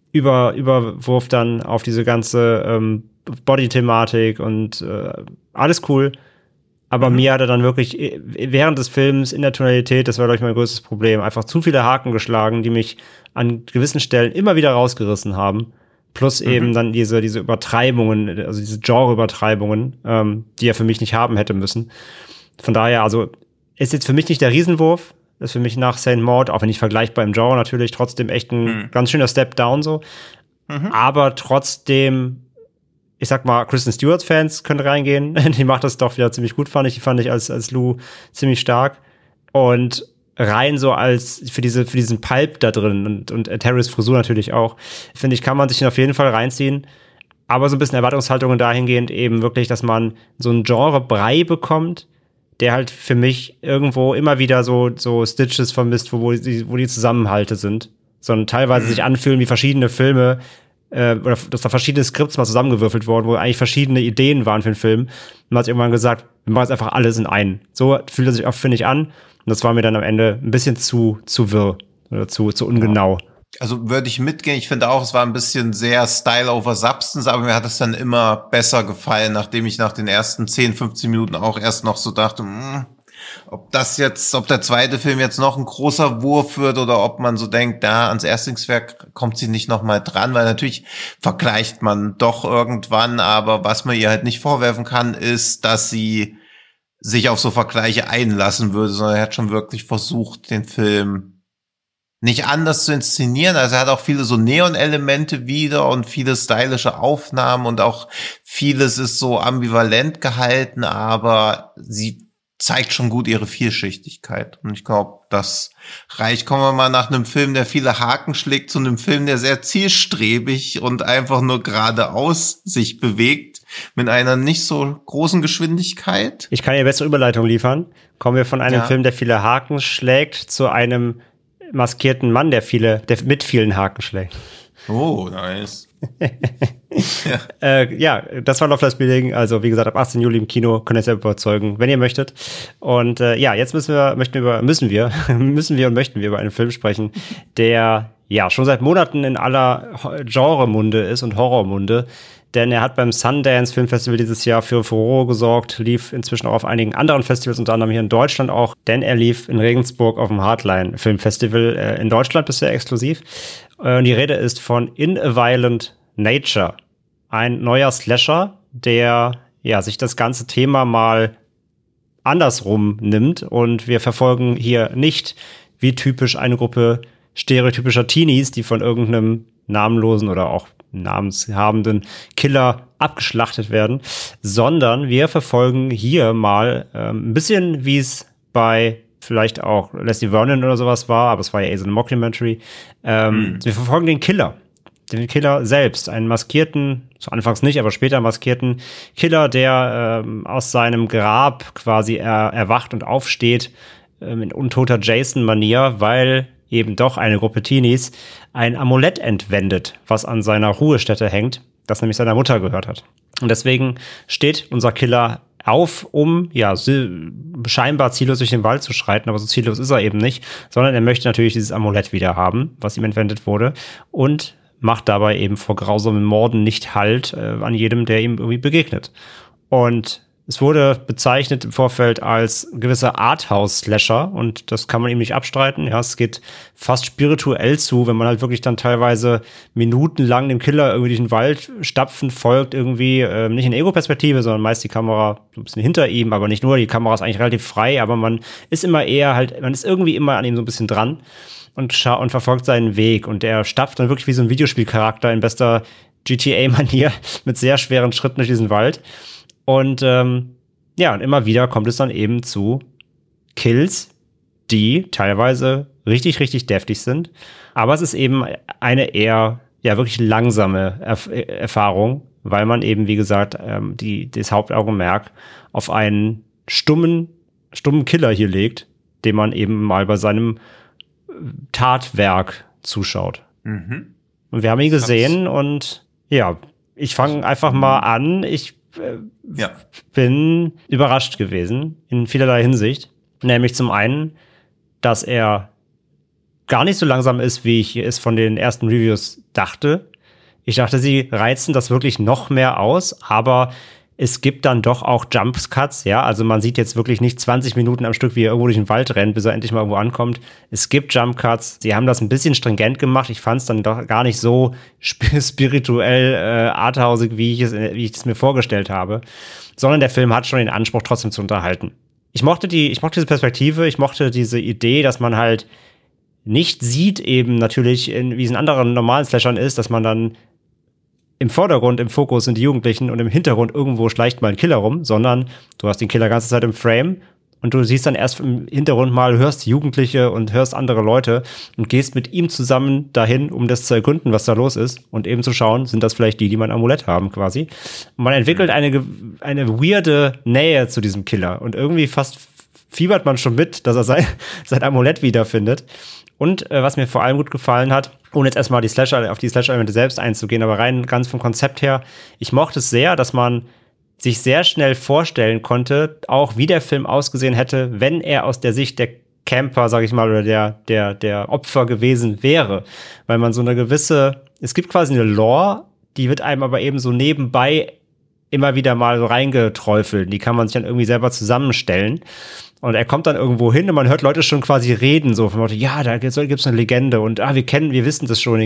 Überwurf dann auf diese ganze Body-Thematik und alles cool. Aber mir hat er dann wirklich während des Films in der Tonalität, das war, glaube ich, mein größtes Problem, einfach zu viele Haken geschlagen, die mich an gewissen Stellen immer wieder rausgerissen haben. Plus eben dann diese Übertreibungen, also diese Genre-Übertreibungen, die er für mich nicht haben hätte müssen. Von daher, also, ist jetzt für mich nicht der Riesenwurf. Ist für mich nach St. Maud, auch wenn nicht vergleichbar im Genre natürlich, trotzdem echt ein ganz schöner Step down so. Aber trotzdem, ich sag mal, Kristen Stewart-Fans können reingehen. Die macht das doch wieder ziemlich gut, fand ich. Die fand ich als Lou ziemlich stark. Und rein so als für diesen Pulp da drin und Terrys Frisur natürlich auch, finde ich, kann man sich ihn auf jeden Fall reinziehen. Aber so ein bisschen Erwartungshaltungen dahingehend eben wirklich, dass man so ein Genre-Brei bekommt, der halt für mich irgendwo immer wieder so Stitches vermisst, wo die Zusammenhalte sind. Sondern teilweise sich anfühlen wie verschiedene Filme, oder dass da verschiedene Skripts mal zusammengewürfelt wurden, wo eigentlich verschiedene Ideen waren für den Film. Und man hat irgendwann gesagt, wir machen jetzt einfach alles in einen. So fühlt er sich auch, finde ich, an. Und das war mir dann am Ende ein bisschen zu wirr oder zu ungenau. Also würde ich mitgehen. Ich finde auch, es war ein bisschen sehr Style over Substance, aber mir hat es dann immer besser gefallen, nachdem ich nach den ersten 10, 15 Minuten auch erst noch so dachte, ob der zweite Film jetzt noch ein großer Wurf wird oder ob man so denkt, ans Erstlingswerk kommt sie nicht noch mal dran, weil natürlich vergleicht man doch irgendwann, aber was man ihr halt nicht vorwerfen kann, ist, dass sie sich auf so Vergleiche einlassen würde, sondern er hat schon wirklich versucht, den Film nicht anders zu inszenieren. Also er hat auch viele so Neon-Elemente wieder und viele stylische Aufnahmen und auch vieles ist so ambivalent gehalten, aber sie zeigt schon gut ihre Vielschichtigkeit. Und ich glaube, das reicht. Kommen wir mal nach einem Film, der viele Haken schlägt, zu einem Film, der sehr zielstrebig und einfach nur geradeaus sich bewegt, mit einer nicht so großen Geschwindigkeit. Ich kann dir bessere Überleitung liefern. Kommen wir von einem Film, der viele Haken schlägt, zu einem maskierten Mann, der mit vielen Haken schlägt. Oh, nice. Das war Love Lies Bleeding. Also wie gesagt, ab 18. Juli im Kino, könnt ihr es ja überzeugen, wenn ihr möchtet. Und jetzt müssen wir über einen Film sprechen, der schon seit Monaten in aller Genremunde ist und Horrormunde. Denn er hat beim Sundance Filmfestival dieses Jahr für Furore gesorgt, lief inzwischen auch auf einigen anderen Festivals, unter anderem hier in Deutschland auch, denn er lief in Regensburg auf dem Hardline Filmfestival in Deutschland bisher exklusiv. Die Rede ist von In a Violent Nature, ein neuer Slasher, der sich das ganze Thema mal andersrum nimmt, und wir verfolgen hier nicht wie typisch eine Gruppe stereotypischer Teenies, die von irgendeinem namenlosen oder auch namenshabenden Killer abgeschlachtet werden, sondern wir verfolgen hier mal ein bisschen, wie es bei vielleicht auch Leslie Vernon oder sowas war, aber es war ja eher so eine Mockumentary. Wir verfolgen den Killer selbst, einen maskierten, zu Anfangs nicht, aber später maskierten Killer, der aus seinem Grab quasi erwacht und aufsteht in untoter Jason-Manier, weil eben doch eine Gruppe Teenies ein Amulett entwendet, was an seiner Ruhestätte hängt, das nämlich seiner Mutter gehört hat. Und deswegen steht unser Killer auf, um scheinbar ziellos durch den Wald zu schreiten, aber so ziellos ist er eben nicht, sondern er möchte natürlich dieses Amulett wieder haben, was ihm entwendet wurde, und macht dabei eben vor grausamen Morden nicht Halt an jedem, der ihm irgendwie begegnet. Und Es wurde bezeichnet im Vorfeld als gewisser Arthouse-Slasher und das kann man ihm nicht abstreiten. Ja, es geht fast spirituell zu, wenn man halt wirklich dann teilweise minutenlang dem Killer irgendwie durch den Wald stapfen folgt, irgendwie nicht in Ego-Perspektive, sondern meist die Kamera so ein bisschen hinter ihm, aber nicht nur, die Kamera ist eigentlich relativ frei, aber man ist irgendwie immer an ihm so ein bisschen dran und verfolgt seinen Weg und er stapft dann wirklich wie so ein Videospielcharakter in bester GTA-Manier mit sehr schweren Schritten durch diesen Wald. Und und immer wieder kommt es dann eben zu Kills, die teilweise richtig, richtig deftig sind. Aber es ist eben eine eher wirklich langsame Erfahrung, weil man eben, wie gesagt, das Hauptaugenmerk auf einen stummen Killer hier legt, dem man eben mal bei seinem Tatwerk zuschaut. Mhm. Und wir haben ihn gesehen und ich fange einfach mal an. Ich bin überrascht gewesen in vielerlei Hinsicht. Nämlich zum einen, dass er gar nicht so langsam ist, wie ich es von den ersten Reviews dachte. Ich dachte, sie reizen das wirklich noch mehr aus, aber es gibt dann doch auch Jumpcuts, ja, also man sieht jetzt wirklich nicht 20 Minuten am Stück, wie er irgendwo durch den Wald rennt, bis er endlich mal irgendwo ankommt. Es gibt Jumpcuts, sie haben das ein bisschen stringent gemacht, ich fand es dann doch gar nicht so spirituell arthausig, wie ich es mir vorgestellt habe, sondern der Film hat schon den Anspruch, trotzdem zu unterhalten. Ich mochte diese Perspektive, ich mochte diese Idee, dass man halt nicht sieht eben natürlich, wie es in anderen normalen Slashern ist, dass man dann im Vordergrund, im Fokus sind die Jugendlichen und im Hintergrund irgendwo schleicht mal ein Killer rum, sondern du hast den Killer ganze Zeit im Frame und du siehst dann erst im Hintergrund mal, hörst Jugendliche und hörst andere Leute und gehst mit ihm zusammen dahin, um das zu ergründen, was da los ist und eben zu schauen, sind das vielleicht die mal ein Amulett haben quasi. Und man entwickelt eine weirde Nähe zu diesem Killer und irgendwie fast fiebert man schon mit, dass er sein Amulett wiederfindet. Und was mir vor allem gut gefallen hat, ohne jetzt erstmal auf die Slasher-Elemente selbst einzugehen, aber rein ganz vom Konzept her, ich mochte es sehr, dass man sich sehr schnell vorstellen konnte, auch wie der Film ausgesehen hätte, wenn er aus der Sicht der Camper, sag ich mal, oder der Opfer gewesen wäre. Weil man so es gibt quasi eine Lore, die wird einem aber eben so nebenbei immer wieder mal so reingeträufelt. Die kann man sich dann irgendwie selber zusammenstellen. Und er kommt dann irgendwo hin und man hört Leute schon quasi reden, so vom Motto, ja, da gibt's eine Legende und wir wissen das schon,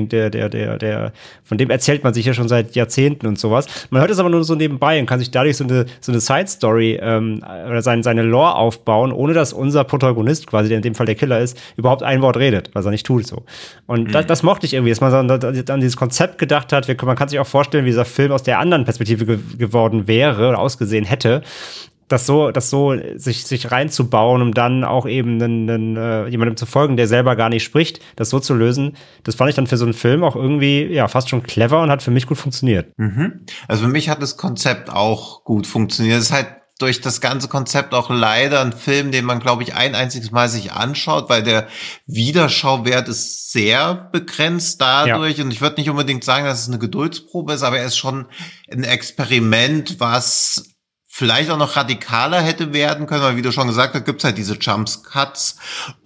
von dem erzählt man sich ja schon seit Jahrzehnten und sowas. Man hört es aber nur so nebenbei und kann sich dadurch so eine Side-Story oder seine Lore aufbauen, ohne dass unser Protagonist quasi, der in dem Fall der Killer ist, überhaupt ein Wort redet, was er nicht tut so. Und das mochte ich irgendwie, dass man an dieses Konzept gedacht hat, man kann sich auch vorstellen, wie dieser Film aus der anderen Perspektive geworden wäre oder ausgesehen hätte. Das so sich reinzubauen, um dann auch eben jemandem zu folgen, der selber gar nicht spricht, das so zu lösen, das fand ich dann für so einen Film auch irgendwie fast schon clever und hat für mich gut funktioniert. Mhm. Also für mich hat das Konzept auch gut funktioniert. Es ist halt durch das ganze Konzept auch leider ein Film, den man, glaube ich, ein einziges Mal sich anschaut, weil der Wiederschauwert ist sehr begrenzt dadurch. Und ich würde nicht unbedingt sagen, dass es eine Geduldsprobe ist, aber er ist schon ein Experiment, was vielleicht auch noch radikaler hätte werden können, weil wie du schon gesagt hast, gibt's halt diese Jumpcuts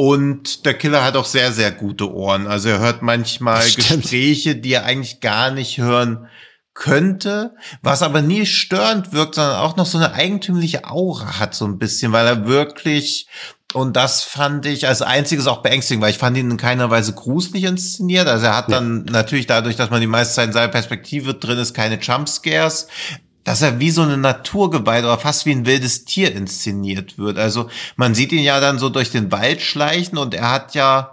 und der Killer hat auch sehr, sehr gute Ohren. Also er hört manchmal Gespräche, die er eigentlich gar nicht hören könnte, was aber nie störend wirkt, sondern auch noch so eine eigentümliche Aura hat so ein bisschen, weil er wirklich, und das fand ich als einziges auch beängstigend, weil ich fand ihn in keiner Weise gruselig inszeniert. Also er hat dann natürlich dadurch, dass man die meiste Zeit in seiner Perspektive drin ist, keine Jumpscares, dass er wie so eine Naturgewalt oder fast wie ein wildes Tier inszeniert wird. Also man sieht ihn ja dann so durch den Wald schleichen und er hat ja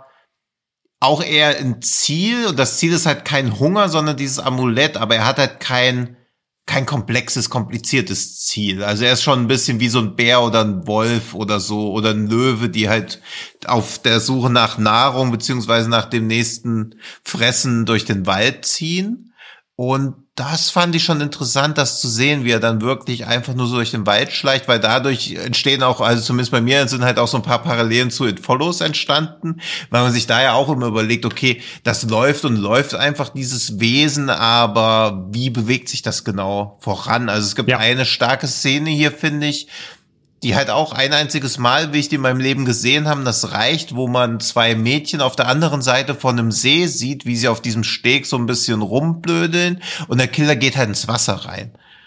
auch eher ein Ziel und das Ziel ist halt kein Hunger, sondern dieses Amulett, aber er hat halt kein komplexes, kompliziertes Ziel. Also er ist schon ein bisschen wie so ein Bär oder ein Wolf oder so oder ein Löwe, die halt auf der Suche nach Nahrung beziehungsweise nach dem nächsten Fressen durch den Wald ziehen. Und das fand ich schon interessant, das zu sehen, wie er dann wirklich einfach nur so durch den Wald schleicht, weil dadurch entstehen auch, also zumindest bei mir sind halt auch so ein paar Parallelen zu It Follows entstanden, weil man sich da ja auch immer überlegt, okay, das läuft und läuft einfach dieses Wesen, aber wie bewegt sich das genau voran? Also es gibt eine starke Szene hier, finde ich, die halt auch ein einziges Mal, wie ich die in meinem Leben gesehen habe, das reicht, wo man zwei Mädchen auf der anderen Seite von einem See sieht, wie sie auf diesem Steg so ein bisschen rumblödeln und der Killer geht halt ins Wasser rein.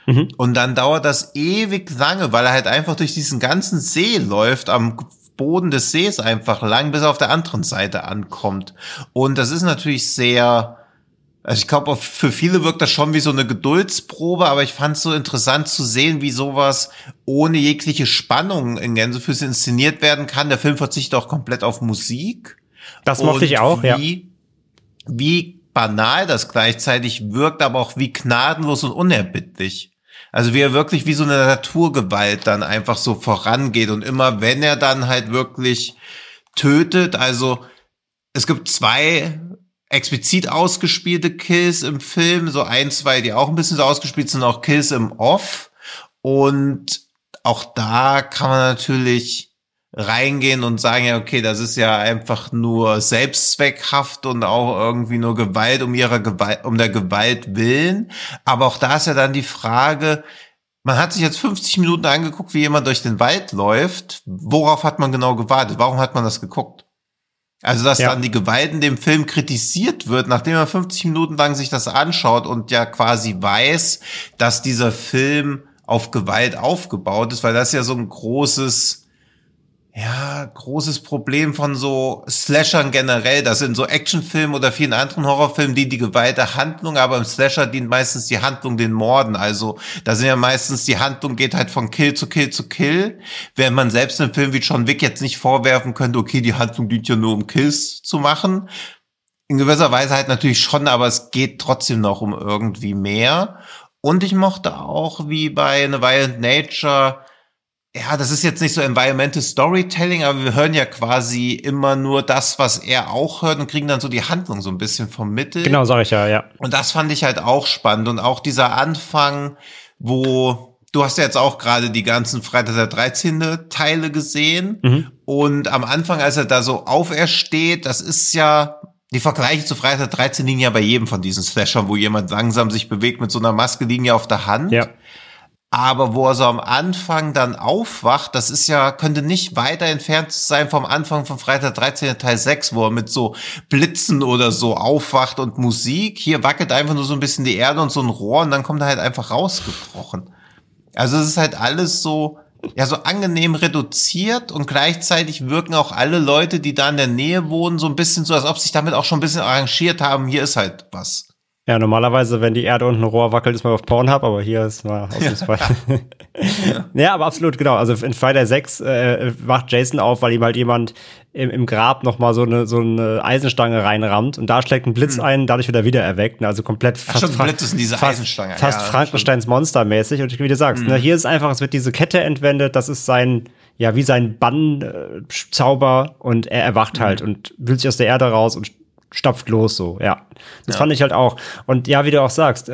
Und dann dauert das ewig lange, weil er halt einfach durch diesen ganzen See läuft, am Boden des Sees einfach lang, bis er auf der anderen Seite ankommt. Und das ist natürlich sehr, also ich glaube, für viele wirkt das schon wie so eine Geduldsprobe, aber ich fand es so interessant zu sehen, wie sowas ohne jegliche Spannung in Gänsefüßchen inszeniert werden kann. Der Film verzichtet auch komplett auf Musik. Das mochte ich auch, wie banal das gleichzeitig wirkt, aber auch wie gnadenlos und unerbittlich. Also wie er wirklich wie so eine Naturgewalt dann einfach so vorangeht und immer wenn er dann halt wirklich tötet, also es gibt 2 explizit ausgespielte Kills im Film, so 1, 2, die auch ein bisschen so ausgespielt sind, auch Kills im Off und auch da kann man natürlich reingehen und sagen, ja, okay, das ist ja einfach nur selbstzweckhaft und auch irgendwie nur Gewalt um der Gewalt willen. Aber auch da ist ja dann die Frage, man hat sich jetzt 50 Minuten angeguckt, wie jemand durch den Wald läuft. Worauf hat man genau gewartet? Warum hat man das geguckt? Also, dass dann die Gewalt in dem Film kritisiert wird, nachdem man 50 Minuten lang sich das anschaut und ja quasi weiß, dass dieser Film auf Gewalt aufgebaut ist, weil das ja so ein großes Problem von so Slashern generell. Das in so Actionfilmen oder vielen anderen Horrorfilmen dient die Gewalt der Handlung, aber im Slasher dient meistens die Handlung den Morden. Also da sind ja meistens, die Handlung geht halt von Kill zu Kill zu Kill, während man selbst einem Film wie John Wick jetzt nicht vorwerfen könnte, okay, die Handlung dient ja nur um Kills zu machen. In gewisser Weise halt natürlich schon, aber es geht trotzdem noch um irgendwie mehr. Und ich mochte auch, wie bei A Violent Nature, ja, das ist jetzt nicht so Environmental Storytelling, aber wir hören ja quasi immer nur das, was er auch hört und kriegen dann so die Handlung so ein bisschen vermittelt. Genau, sag ich ja. Und das fand ich halt auch spannend. Und auch dieser Anfang, wo du hast ja jetzt auch gerade die ganzen Freitag der 13. Teile gesehen. Und am Anfang, als er da so aufersteht, das ist ja, die Vergleiche zu Freitag der 13 liegen ja bei jedem von diesen Slashern, wo jemand langsam sich bewegt mit so einer Maske, liegen ja auf der Hand. Ja. Aber wo er so am Anfang dann aufwacht, das ist ja, könnte nicht weiter entfernt sein vom Anfang von Freitag 13. Teil 6, wo er mit so Blitzen oder so aufwacht und Musik. Hier wackelt einfach nur so ein bisschen die Erde und so ein Rohr und dann kommt er halt einfach rausgebrochen. Also es ist halt alles so, ja, so angenehm reduziert und gleichzeitig wirken auch alle Leute, die da in der Nähe wohnen, so ein bisschen so, als ob sich damit auch schon ein bisschen arrangiert haben. Hier ist halt was. Ja, normalerweise, wenn die Erde unten ein Rohr wackelt, ist man auf Pornhub, aber hier ist mal ausnahmsweise. Ja, aber absolut, genau. Also in Friday 6 wacht Jason auf, weil ihm halt jemand im Grab nochmal so eine Eisenstange reinrammt und da schlägt ein Blitz ein, dadurch wird er wieder erweckt. Also komplett fast Frankensteins Monster-mäßig. Und wie du sagst, ne, hier ist einfach, es wird diese Kette entwendet, das ist wie sein Bann-Zauber und er erwacht halt und wühlt sich aus der Erde raus und stapft los so, ja. Das fand ich halt auch. Und ja, wie du auch sagst,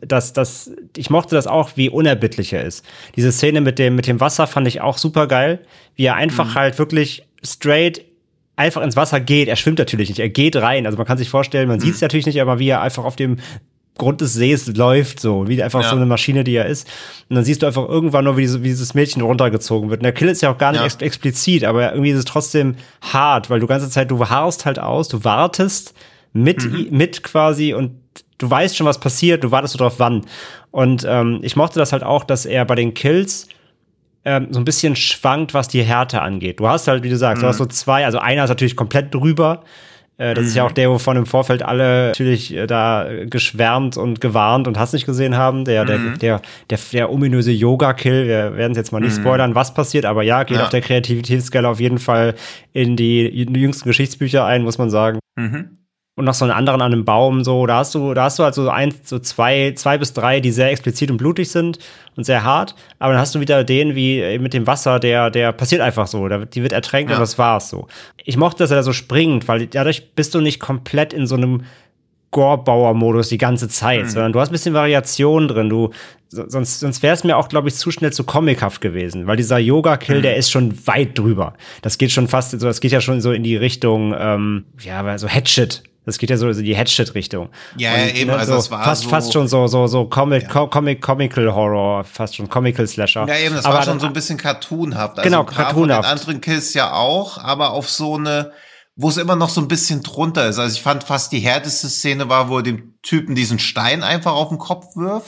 ich mochte das auch, wie unerbittlich er ist. Diese Szene mit dem Wasser fand ich auch super geil, wie er einfach halt wirklich straight einfach ins Wasser geht. Er schwimmt natürlich nicht, er geht rein. Also man kann sich vorstellen, man sieht es natürlich nicht, aber wie er einfach auf dem Grund des Sees läuft, so wie einfach so eine Maschine, die er ist. Und dann siehst du einfach irgendwann nur, wie dieses Mädchen runtergezogen wird. Und der Kill ist ja auch gar nicht explizit, aber irgendwie ist es trotzdem hart, weil du ganze Zeit, du harrst halt aus, du wartest mit quasi und du weißt schon, was passiert, du wartest so drauf, wann. Und ich mochte das halt auch, dass er bei den Kills so ein bisschen schwankt, was die Härte angeht. Du hast halt, wie du sagst, du hast so 2, also einer ist natürlich komplett drüber. Das ist ja auch der, wovon im Vorfeld alle natürlich da geschwärmt und gewarnt und hast nicht gesehen haben. Der ominöse Yoga-Kill. Wir werden es jetzt mal nicht spoilern, was passiert, aber ja, geht auf der Kreativitätsskala auf jeden Fall in die jüngsten Geschichtsbücher ein, muss man sagen. Und noch so einen anderen an einem Baum, so, da hast du halt so zwei bis drei, die sehr explizit und blutig sind und sehr hart, aber dann hast du wieder den wie mit dem Wasser, der passiert einfach so, die wird ertränkt und das war's so. Ich mochte, dass er da so springt, weil dadurch bist du nicht komplett in so einem Gore-Bauer-Modus die ganze Zeit, sondern du hast ein bisschen Variation drin, sonst wäre es mir auch, glaube ich, zu schnell zu comichaft gewesen, weil dieser Yoga-Kill, der ist schon weit drüber. Das geht schon fast, so, das geht ja schon so in die Richtung, so Hatchet. Das geht ja so in die Hatchet-Richtung. Ja, und, eben, also es war fast schon so Comical Horror, fast schon Comical Slasher. Ja, eben, das war schon so ein bisschen cartoonhaft. Also genau, ein paar cartoonhaft. Von den anderen Kills ja auch, aber auf so eine, wo es immer noch so ein bisschen drunter ist. Also ich fand fast die härteste Szene war, wo er dem Typen diesen Stein einfach auf den Kopf wirft.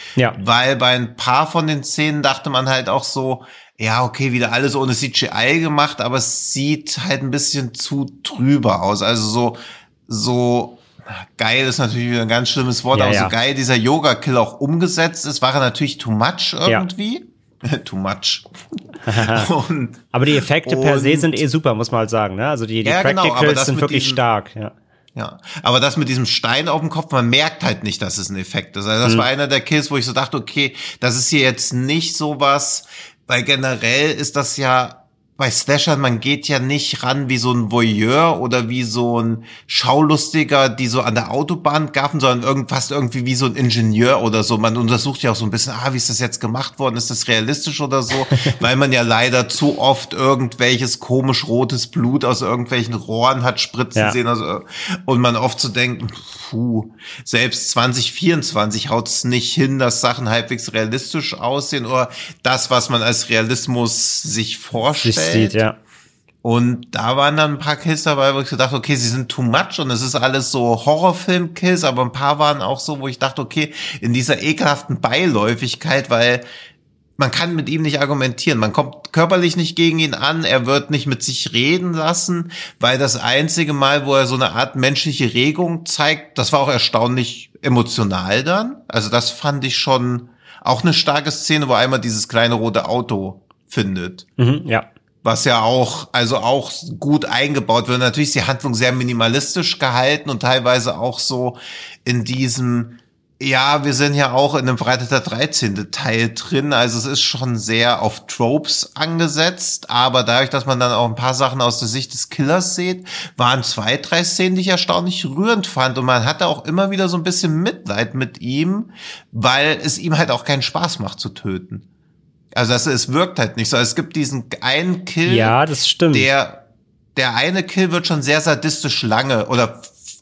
Ja. Weil bei ein paar von den Szenen dachte man halt auch so, ja, okay, wieder alles ohne CGI gemacht, aber es sieht halt ein bisschen zu drüber aus. Also so geil ist natürlich wieder ein ganz schlimmes Wort, aber so geil dieser Yoga-Kill auch umgesetzt ist, war er natürlich too much irgendwie. Ja. Too much. Aber die Effekte per se sind super, muss man halt sagen, ne? Also die Practicals sind wirklich stark, ja. Ja, aber das mit diesem Stein auf dem Kopf, man merkt halt nicht, dass es ein Effekt ist. Also das war einer der Kills, wo ich so dachte, okay, das ist hier jetzt nicht sowas, weil generell ist das ja bei Slashern, man geht ja nicht ran wie so ein Voyeur oder wie so ein Schaulustiger, die so an der Autobahn gaffen, sondern fast irgendwie wie so ein Ingenieur oder so. Man untersucht ja auch so ein bisschen, wie ist das jetzt gemacht worden? Ist das realistisch oder so? Weil man ja leider zu oft irgendwelches komisch rotes Blut aus irgendwelchen Rohren hat spritzen sehen. Also, und man oft so denkt, selbst 2024 haut es nicht hin, dass Sachen halbwegs realistisch aussehen oder das, was man als Realismus sich vorstellt. Ja. Und da waren dann ein paar Kills dabei, wo ich so dachte, okay, sie sind too much und es ist alles so Horrorfilm-Kills, aber ein paar waren auch so, wo ich dachte, okay, in dieser ekelhaften Beiläufigkeit, weil man kann mit ihm nicht argumentieren, man kommt körperlich nicht gegen ihn an, er wird nicht mit sich reden lassen, weil das einzige Mal, wo er so eine Art menschliche Regung zeigt, das war auch erstaunlich emotional dann. Also das fand ich schon auch eine starke Szene, wo einmal dieses kleine rote Auto findet. Ja. Was ja auch gut eingebaut wird. Natürlich ist die Handlung sehr minimalistisch gehalten und teilweise auch so in diesem, wir sind ja auch in dem Freitag der 13. Teil drin, also es ist schon sehr auf Tropes angesetzt, aber dadurch, dass man dann auch ein paar Sachen aus der Sicht des Killers sieht, waren 2, 3 Szenen, die ich erstaunlich rührend fand und man hatte auch immer wieder so ein bisschen Mitleid mit ihm, weil es ihm halt auch keinen Spaß macht zu töten. Also es wirkt halt nicht so. Es gibt diesen einen Kill. Ja, das stimmt. Der eine Kill wird schon sehr sadistisch lange oder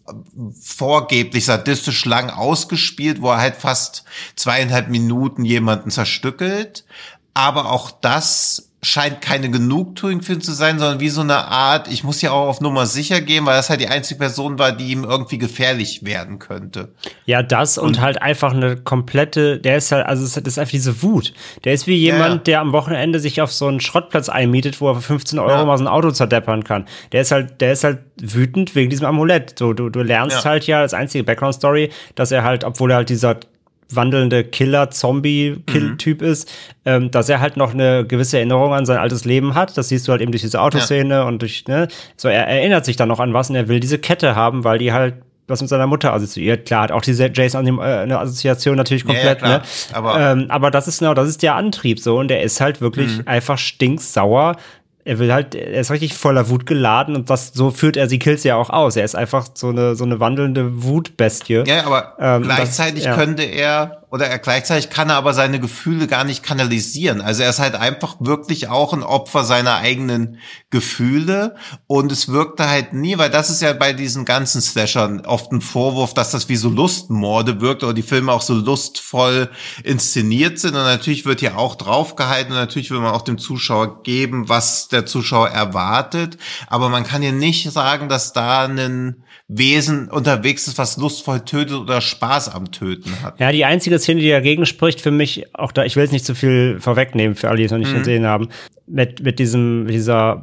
vorgeblich sadistisch lang ausgespielt, wo er halt fast 2,5 Minuten jemanden zerstückelt. Aber auch das scheint keine Genugtuung für ihn zu sein, sondern wie so eine Art, ich muss ja auch auf Nummer sicher gehen, weil das halt die einzige Person war, die ihm irgendwie gefährlich werden könnte. Ja, das und halt einfach eine komplette, der ist halt, also das ist einfach diese Wut. Der ist wie jemand, der am Wochenende sich auf so einen Schrottplatz einmietet, wo er für 15 Euro mal so ein Auto zerdeppern kann. Der ist halt wütend wegen diesem Amulett. Du lernst halt als einzige Background-Story, dass er halt, obwohl er halt dieser wandelnde Killer-Zombie-Kill-Typ ist, dass er halt noch eine gewisse Erinnerung an sein altes Leben hat. Das siehst du halt eben durch diese Autoszene und durch, so er erinnert sich dann noch an was und er will diese Kette haben, weil die halt was mit seiner Mutter assoziiert. Klar, hat auch diese Jason eine Assoziation natürlich komplett, klar, aber das ist der Antrieb so und der ist halt wirklich einfach stinksauer. Er ist richtig voller Wut geladen und so führt er die Kills ja auch aus. Er ist einfach so eine wandelnde Wutbestie. Ja, aber gleichzeitig gleichzeitig kann er aber seine Gefühle gar nicht kanalisieren. Also er ist halt einfach wirklich auch ein Opfer seiner eigenen Gefühle und es wirkte halt nie, weil das ist ja bei diesen ganzen Slashern oft ein Vorwurf, dass das wie so Lustmorde wirkt oder die Filme auch so lustvoll inszeniert sind und natürlich wird hier auch draufgehalten und natürlich will man auch dem Zuschauer geben, was der Zuschauer erwartet, aber man kann hier nicht sagen, dass da ein Wesen unterwegs ist, was lustvoll tötet oder Spaß am Töten hat. Ja, die einzige Szene, die dagegen spricht für mich, auch da, ich will jetzt nicht zu viel vorwegnehmen für alle, die es noch nicht gesehen haben, mit dieser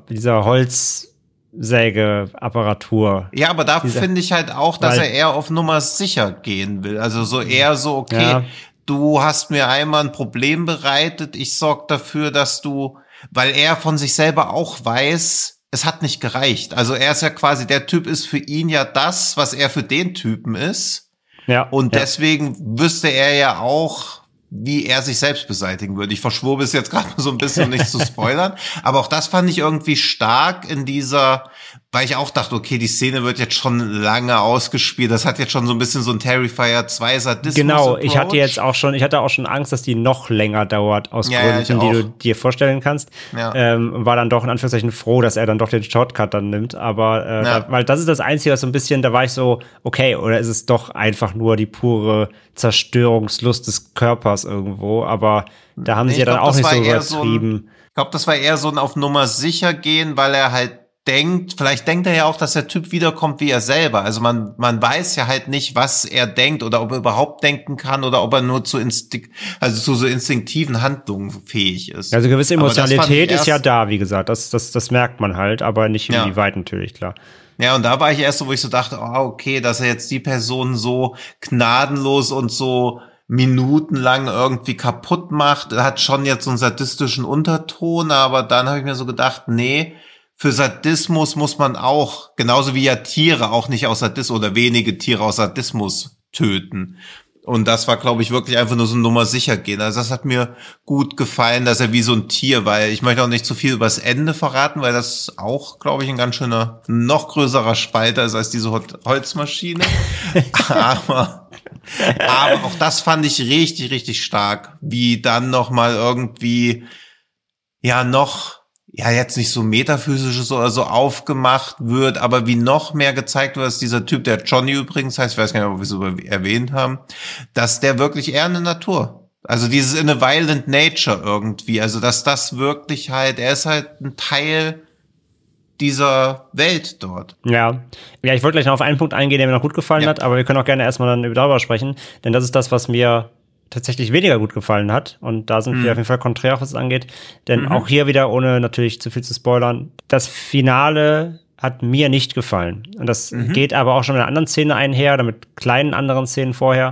Holzsäge-Apparatur. Ja, aber da finde ich halt auch, dass er eher auf Nummer sicher gehen will. Also so eher so, okay, du hast mir einmal ein Problem bereitet, ich sorg dafür, dass weil er von sich selber auch weiß, es hat nicht gereicht. Also er ist ja quasi, der Typ ist für ihn ja das, was er für den Typen ist. Ja. Und deswegen wüsste er ja auch, wie er sich selbst beseitigen würde. Ich verschwurbe es jetzt gerade so ein bisschen, um nicht zu spoilern. Aber auch das fand ich irgendwie stark in dieser, weil ich auch dachte, okay, die Szene wird jetzt schon lange ausgespielt. Das hat jetzt schon so ein bisschen so ein Terrifier 2 Sadismus. Genau, ich hatte auch schon Angst, dass die noch länger dauert, aus Gründen, die du dir vorstellen kannst. Ja. War dann doch in Anführungszeichen froh, dass er dann doch den Shortcut dann nimmt. Aber, weil das ist das Einzige, was so ein bisschen, da war ich so, okay, oder ist es doch einfach nur die pure Zerstörungslust des Körpers irgendwo? Aber da haben sie ja dann auch nicht so übertrieben. Ich glaube, das war eher so ein auf Nummer sicher gehen, weil er halt vielleicht denkt er ja auch, dass der Typ wiederkommt wie er selber. Also man weiß ja halt nicht, was er denkt oder ob er überhaupt denken kann oder ob er nur zu so instinktiven Handlungen fähig ist. Also gewisse Emotionalität ist ja da, wie gesagt. Das merkt man halt, aber nicht inwieweit natürlich, klar. Ja, und da war ich erst so, wo ich so dachte, okay, dass er jetzt die Person so gnadenlos und so minutenlang irgendwie kaputt macht, hat schon jetzt so einen sadistischen Unterton, aber dann habe ich mir so gedacht, nee, für Sadismus muss man auch, genauso wie ja Tiere auch nicht aus Sadismus oder wenige Tiere aus Sadismus töten. Und das war, glaube ich, wirklich einfach nur so eine Nummer sicher gehen. Also das hat mir gut gefallen, dass er wie so ein Tier, weil ich möchte auch nicht zu viel übers Ende verraten, weil das auch, glaube ich, ein ganz schöner, noch größerer Spalter ist als diese Holzmaschine. aber auch das fand ich richtig, richtig stark, wie dann nochmal irgendwie, jetzt nicht so metaphysisches oder so aufgemacht wird, aber wie noch mehr gezeigt wird, dass dieser Typ, der Johnny übrigens heißt, ich weiß gar nicht, ob wir es erwähnt haben, dass der wirklich eher eine Natur, also dieses in a violent nature irgendwie, also dass das wirklich halt, er ist halt ein Teil dieser Welt dort. Ja, ich wollte gleich noch auf einen Punkt eingehen, der mir noch gut gefallen hat, aber wir können auch gerne erstmal dann darüber sprechen, denn das ist das, was mir tatsächlich weniger gut gefallen hat. Und da sind wir auf jeden Fall konträr, was es angeht. Denn auch hier wieder, ohne natürlich zu viel zu spoilern, das Finale hat mir nicht gefallen. Und das geht aber auch schon mit einer anderen Szene einher, oder mit kleinen anderen Szenen vorher.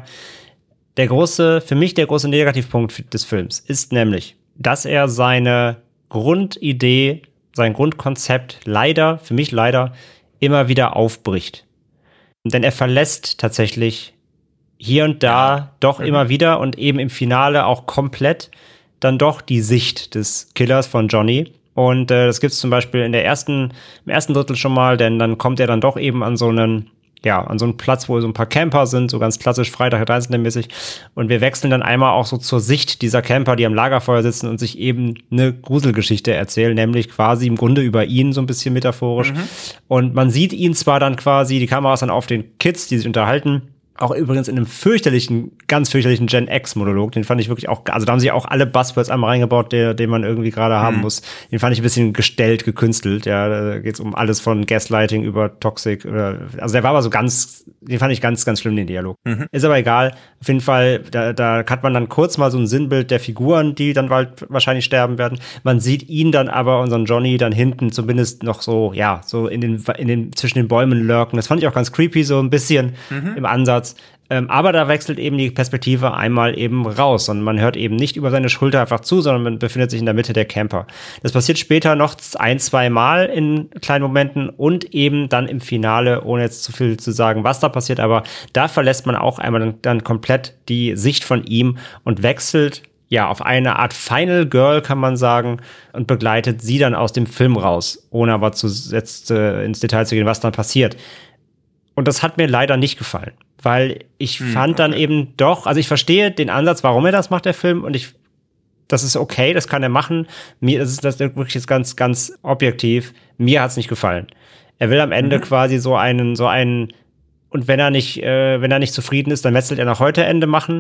Für mich der große Negativpunkt des Films ist nämlich, dass er seine Grundidee, sein Grundkonzept für mich leider, immer wieder aufbricht. Denn er verlässt tatsächlich hier und da doch immer wieder und eben im Finale auch komplett dann doch die Sicht des Killers von Johnny. Und das gibt's zum Beispiel im ersten Drittel schon mal, denn dann kommt er dann doch eben an so einen Platz, wo so ein paar Camper sind, so ganz klassisch Freitag der 13. Und wir wechseln dann einmal auch so zur Sicht dieser Camper, die am Lagerfeuer sitzen und sich eben eine Gruselgeschichte erzählen, nämlich quasi im Grunde über ihn, so ein bisschen metaphorisch. Und man sieht ihn zwar dann quasi, die Kamera ist dann auf den Kids, die sich unterhalten, auch übrigens in einem ganz fürchterlichen Gen X-Monolog, den fand ich wirklich auch, also da haben sie auch alle Buzzwords einmal reingebaut, den man irgendwie gerade haben muss. Den fand ich ein bisschen gekünstelt, ja, da geht's um alles von Gaslighting über Toxic, also der war aber so den fand ich ganz, ganz schlimm, den Dialog. Ist aber egal, auf jeden Fall, da hat man dann kurz mal so ein Sinnbild der Figuren, die dann bald wahrscheinlich sterben werden. Man sieht ihn dann aber, unseren Johnny, dann hinten zumindest noch so, so in den zwischen den Bäumen lurken. Das fand ich auch ganz creepy, so ein bisschen im Ansatz. Aber da wechselt eben die Perspektive einmal eben raus und man hört eben nicht über seine Schulter einfach zu, sondern man befindet sich in der Mitte der Camper. Das passiert später noch 1-2 Mal in kleinen Momenten und eben dann im Finale, ohne jetzt zu viel zu sagen, was da passiert, aber da verlässt man auch einmal dann komplett die Sicht von ihm und wechselt auf eine Art Final Girl, kann man sagen, und begleitet sie dann aus dem Film raus, ohne aber jetzt ins Detail zu gehen, was dann passiert. Und das hat mir leider nicht gefallen, weil ich fand dann eben doch, also ich verstehe den Ansatz, warum er das macht, der Film, und das ist okay, das kann er machen. Mir ist das wirklich jetzt ganz, ganz objektiv. Mir hat's nicht gefallen. Er will am Ende quasi so einen, und wenn er nicht zufrieden ist, dann metzelt er nach heute Ende machen.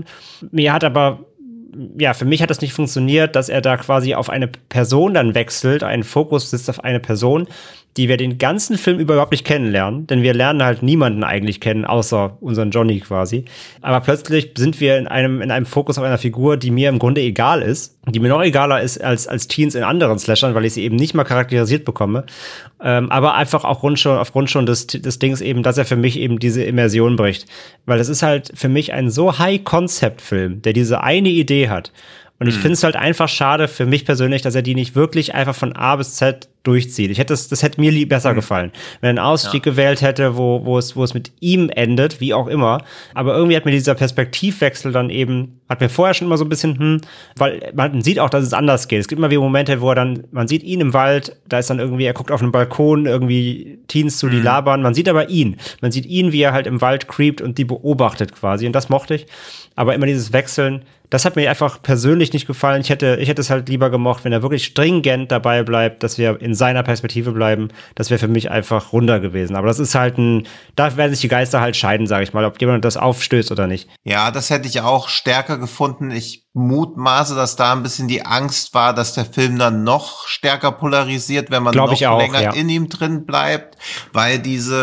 Für mich hat das nicht funktioniert, dass er da quasi auf eine Person dann wechselt, ein Fokus sitzt auf eine Person, die wir den ganzen Film überhaupt nicht kennenlernen, denn wir lernen halt niemanden eigentlich kennen, außer unseren Johnny quasi. Aber plötzlich sind wir in einem Fokus auf einer Figur, die mir im Grunde egal ist, die mir noch egaler ist als Teens in anderen Slashern, weil ich sie eben nicht mal charakterisiert bekomme. Aber einfach auch aufgrund schon des Dings eben, dass er für mich eben diese Immersion bricht. Weil das ist halt für mich ein so High-Concept-Film, der diese eine Idee hat. Und ich finde es halt einfach schade für mich persönlich, dass er die nicht wirklich einfach von A bis Z durchzieht. Das hätte mir besser gefallen, wenn er einen Ausstieg gewählt hätte, wo es mit ihm endet, wie auch immer. Aber irgendwie hat mir dieser Perspektivwechsel dann eben, hat mir vorher schon immer so ein bisschen, weil man sieht auch, dass es anders geht. Es gibt immer wieder Momente, wo man sieht ihn im Wald, da ist dann irgendwie, er guckt auf einen Balkon, irgendwie Teens zu, die labern. Man sieht aber ihn. Man sieht ihn, wie er halt im Wald creept und die beobachtet quasi. Und das mochte ich. Aber immer dieses Wechseln, das hat mir einfach persönlich nicht gefallen. Ich hätte es halt lieber gemocht, wenn er wirklich stringent dabei bleibt, dass wir in in seiner Perspektive bleiben, das wäre für mich einfach runder gewesen. Aber das ist halt da werden sich die Geister halt scheiden, sage ich mal, ob jemand das aufstößt oder nicht. Ja, das hätte ich auch stärker gefunden. Ich mutmaße, dass da ein bisschen die Angst war, dass der Film dann noch stärker polarisiert, wenn man noch länger in ihm drin bleibt, weil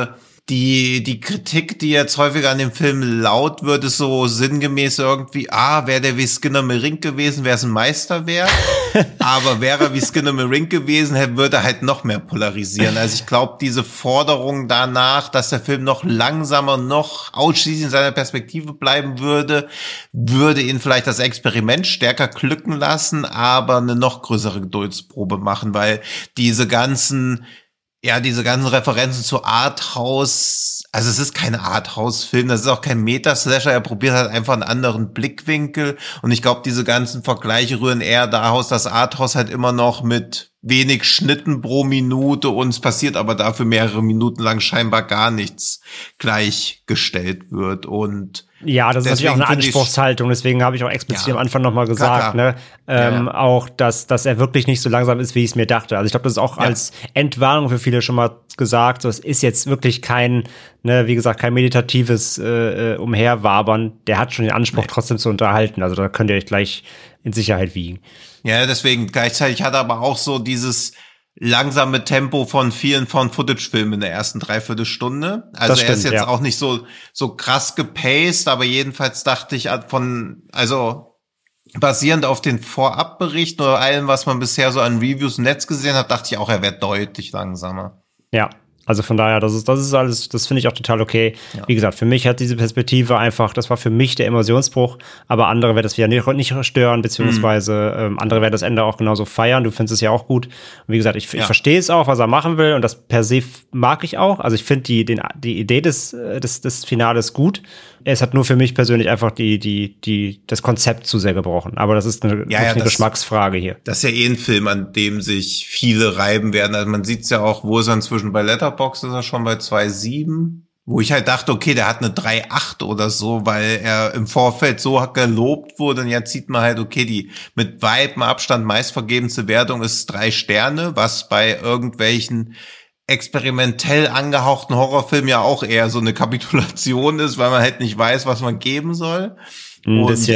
die Kritik, die jetzt häufiger an dem Film laut wird, ist so sinngemäß irgendwie, wäre der wie Skinner Merink gewesen, wäre es ein Meisterwerk. Aber wäre er wie Skinner Merink gewesen, würde er halt noch mehr polarisieren. Also ich glaube, diese Forderung danach, dass der Film noch langsamer, noch ausschließlich in seiner Perspektive bleiben würde ihn vielleicht das Experiment stärker glücken lassen, aber eine noch größere Geduldsprobe machen, weil diese ganzen Referenzen zu Arthouse, also es ist kein Arthouse-Film, das ist auch kein Metaslasher, er probiert halt einfach einen anderen Blickwinkel und ich glaube, diese ganzen Vergleiche rühren eher daraus, dass Arthouse halt immer noch mit wenig Schnitten pro Minute und es passiert aber dafür mehrere Minuten lang scheinbar gar nichts gleichgestellt wird und ja, das ist natürlich auch eine Anspruchshaltung, deswegen habe ich auch explizit am Anfang nochmal gesagt, klar. Auch, dass er wirklich nicht so langsam ist, wie ich es mir dachte. Also ich glaube, das ist auch als Entwarnung für viele schon mal gesagt, so, es ist jetzt wirklich kein, wie gesagt, kein meditatives Umherwabern, der hat schon den Anspruch, trotzdem zu unterhalten, also da könnt ihr euch gleich in Sicherheit wiegen. Ja, deswegen gleichzeitig hat er aber auch so dieses langsame Tempo von vielen Found-Footage-Filmen in der ersten Dreiviertelstunde. Also er ist jetzt auch nicht so krass gepaced, aber jedenfalls dachte ich basierend auf den Vorabberichten oder allem, was man bisher so an Reviews im Netz gesehen hat, dachte ich auch, er wäre deutlich langsamer. Ja. Also von daher, das ist alles, das finde ich auch total okay. Ja. Wie gesagt, für mich hat diese Perspektive einfach, das war für mich der Immersionsbruch, aber andere werden das wieder nicht stören, beziehungsweise andere werden das Ende auch genauso feiern. Du findest es ja auch gut. Und wie gesagt, ich verstehe es auch, was er machen will und das per se mag ich auch. Also ich finde die Idee des Finales gut. Es hat nur für mich persönlich einfach das Konzept zu sehr gebrochen. Aber das ist eine Geschmacksfrage hier. Das ist ja ein Film, an dem sich viele reiben werden. Also man sieht es ja auch, wo ist er inzwischen bei Letterboxd, ist er schon bei 2,7. Wo ich halt dachte, okay, der hat eine 3,8 oder so, weil er im Vorfeld so gelobt wurde. Und jetzt sieht man halt, okay, die mit weitem Abstand meistvergebenste Wertung ist 3 Sterne, was bei irgendwelchen experimentell angehauchten Horrorfilm ja auch eher so eine Kapitulation ist, weil man halt nicht weiß, was man geben soll. Ein bisschen,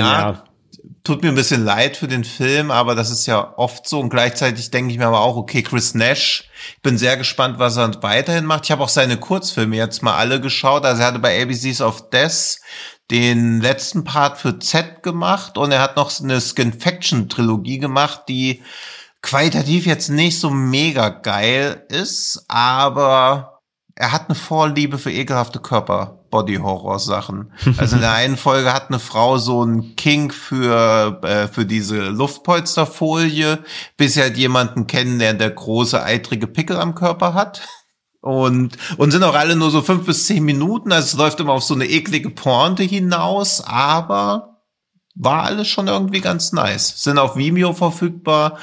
tut mir ein bisschen leid für den Film, aber das ist ja oft so und gleichzeitig denke ich mir aber auch, okay, Chris Nash, ich bin sehr gespannt, was er weiterhin macht. Ich habe auch seine Kurzfilme jetzt mal alle geschaut, also er hatte bei ABCs of Death den letzten Part für Z gemacht und er hat noch eine Skinfaction-Trilogie gemacht, die qualitativ jetzt nicht so mega geil ist, aber er hat eine Vorliebe für ekelhafte Körper-Body-Horror-Sachen. Also in der einen Folge hat eine Frau so einen Kink für diese Luftpolsterfolie, bis sie halt jemanden kennenlernt, der große, eitrige Pickel am Körper hat. Und sind auch alle nur so 5 bis 10 Minuten, also es läuft immer auf so eine eklige Pointe hinaus, aber war alles schon irgendwie ganz nice. Sind auf Vimeo verfügbar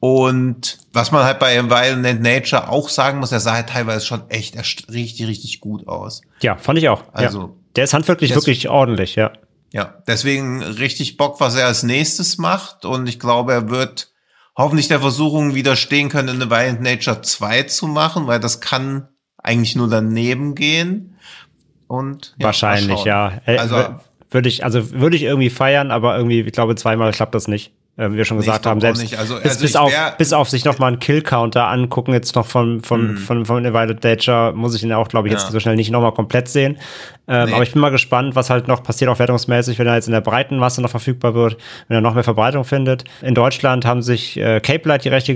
und was man halt bei Violent Nature auch sagen muss, er sah halt teilweise schon echt richtig, richtig gut aus. Ja, fand ich auch. Also der ist handwerklich wirklich ordentlich, ja. Ja, deswegen richtig Bock, was er als nächstes macht und ich glaube, er wird hoffentlich der Versuchung widerstehen können, eine Violent Nature 2 zu machen, weil das kann eigentlich nur daneben gehen und wahrscheinlich, ja. Würde ich irgendwie feiern, aber irgendwie, ich glaube, zweimal klappt das nicht. Wie wir schon gesagt haben, selbst bis auf sich noch mal einen Kill-Counter angucken, jetzt noch von Violent Nature, muss ich ihn auch, glaube ich, jetzt so schnell nicht noch mal komplett sehen. Aber ich bin mal gespannt, was halt noch passiert, auch wertungsmäßig, wenn er jetzt in der breiten Masse noch verfügbar wird, wenn er noch mehr Verbreitung findet. In Deutschland haben sich Cape Light die Rechte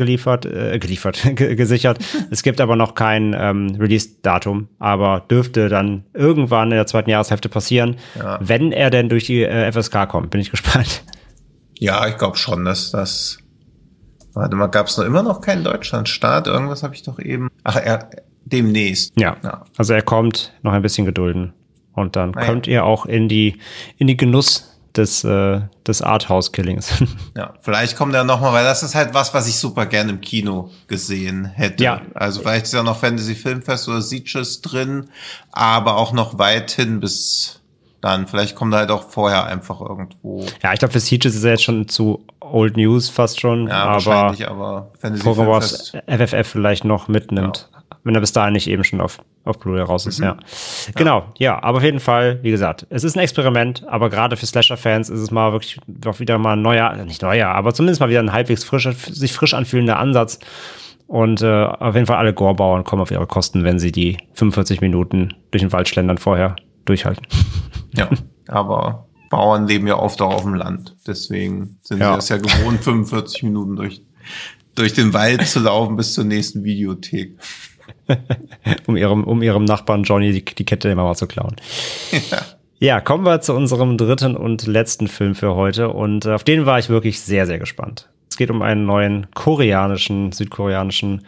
gesichert. Es gibt aber noch kein Release-Datum, aber dürfte dann irgendwann in der zweiten Jahreshälfte passieren, wenn er denn durch die FSK kommt. Bin ich gespannt. Ja, ich glaube schon, dass das. Warte mal, gab es noch immer noch keinen Deutschlandstart? Irgendwas habe ich doch eben. Demnächst. Ja, also er kommt, noch ein bisschen gedulden. Und dann kommt ihr auch in die Genuss des Arthouse-Killings. Ja, vielleicht kommt er noch mal, weil das ist halt was ich super gerne im Kino gesehen hätte. Ja. Also vielleicht ist ja noch Fantasy Filmfest oder Sieges drin, aber auch noch weit hin bis dann. Vielleicht kommt er halt auch vorher einfach irgendwo. Ja, ich glaube, für Sieges ist er jetzt schon zu Old News fast schon. Ja, wahrscheinlich, aber Fantasy Filmfest FFF vielleicht noch mitnimmt. Ja. Wenn er bis dahin nicht eben schon auf Blu-ray raus ist, ja. Genau, ja, aber auf jeden Fall, wie gesagt, es ist ein Experiment, aber gerade für Slasher-Fans ist es mal wirklich doch wieder mal ein nicht neuer, aber zumindest mal wieder ein halbwegs sich frisch anfühlender Ansatz. Und auf jeden Fall alle Gore-Bauern kommen auf ihre Kosten, wenn sie die 45 Minuten durch den Wald schlendern vorher durchhalten. Ja, aber Bauern leben ja oft auch auf dem Land. Deswegen sind sie das ja gewohnt, 45 Minuten durch den Wald zu laufen bis zur nächsten Videothek. um ihrem Nachbarn Johnny die Kette immer mal zu klauen. Ja, kommen wir zu unserem dritten und letzten Film für heute. Und auf den war ich wirklich sehr, sehr gespannt. Es geht um einen neuen südkoreanischen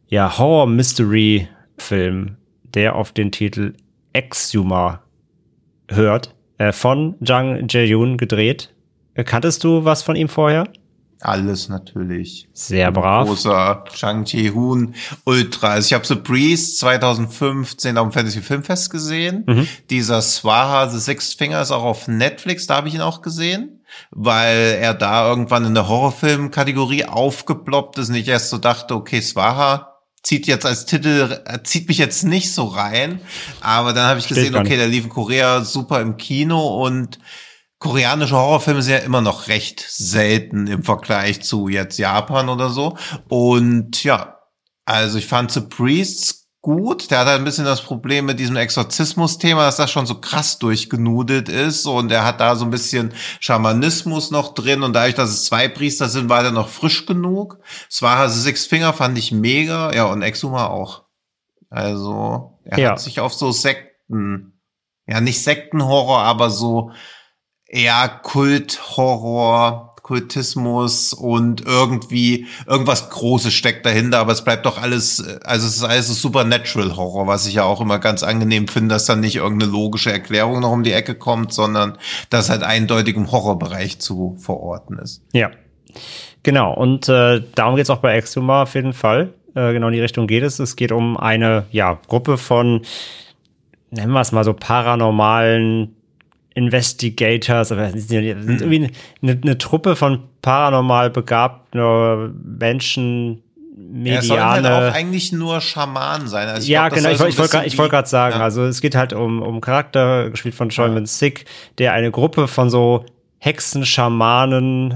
Horror-Mystery-Film, der auf den Titel Exhumer hört, von Jang Jae-yoon gedreht. Kanntest du was von ihm vorher? Alles natürlich. Sehr brav. Großer Jang Jae-hoon Ultra. Also ich habe The Priest 2015 auf dem Fantasy Filmfest gesehen. Dieser Swaha The Sixth Finger ist auch auf Netflix, da habe ich ihn auch gesehen, weil er da irgendwann in der Horrorfilm-Kategorie aufgeploppt ist und ich erst so dachte, okay, Swaha zieht jetzt als Titel, zieht mich jetzt nicht so rein, aber dann habe ich gesehen, okay, der lief in Korea super im Kino und koreanische Horrorfilme sind ja immer noch recht selten im Vergleich zu jetzt Japan oder so. Und ja, also ich fand The Priests gut. Der hat halt ein bisschen das Problem mit diesem Exorzismus-Thema, dass das schon so krass durchgenudelt ist. Und er hat da so ein bisschen Schamanismus noch drin. Und dadurch, dass es 2 Priester sind, war der noch frisch genug. Swaha The Sixth Finger fand ich mega. Ja, und Exhumer auch. Also er hat sich auf so Sekten, nicht Sektenhorror, aber so Kulthorror, Kultismus und irgendwas Großes steckt dahinter, aber es bleibt doch alles, also es ist alles so Supernatural Horror, was ich ja auch immer ganz angenehm finde, dass dann nicht irgendeine logische Erklärung noch um die Ecke kommt, sondern dass halt eindeutig im Horrorbereich zu verorten ist. Ja, genau. Und darum geht es auch bei Exhumer auf jeden Fall. Genau in die Richtung geht es. Es geht um eine Gruppe von, nennen wir es mal so, paranormalen Investigators, aber sind irgendwie eine Truppe von paranormal begabten Menschen, Mediane. Es sollen halt auch eigentlich nur Schamanen sein. Also ich wollte gerade sagen, also es geht halt um Charakter, gespielt von Choi Min-sik, der eine Gruppe von so Hexen, Schamanen,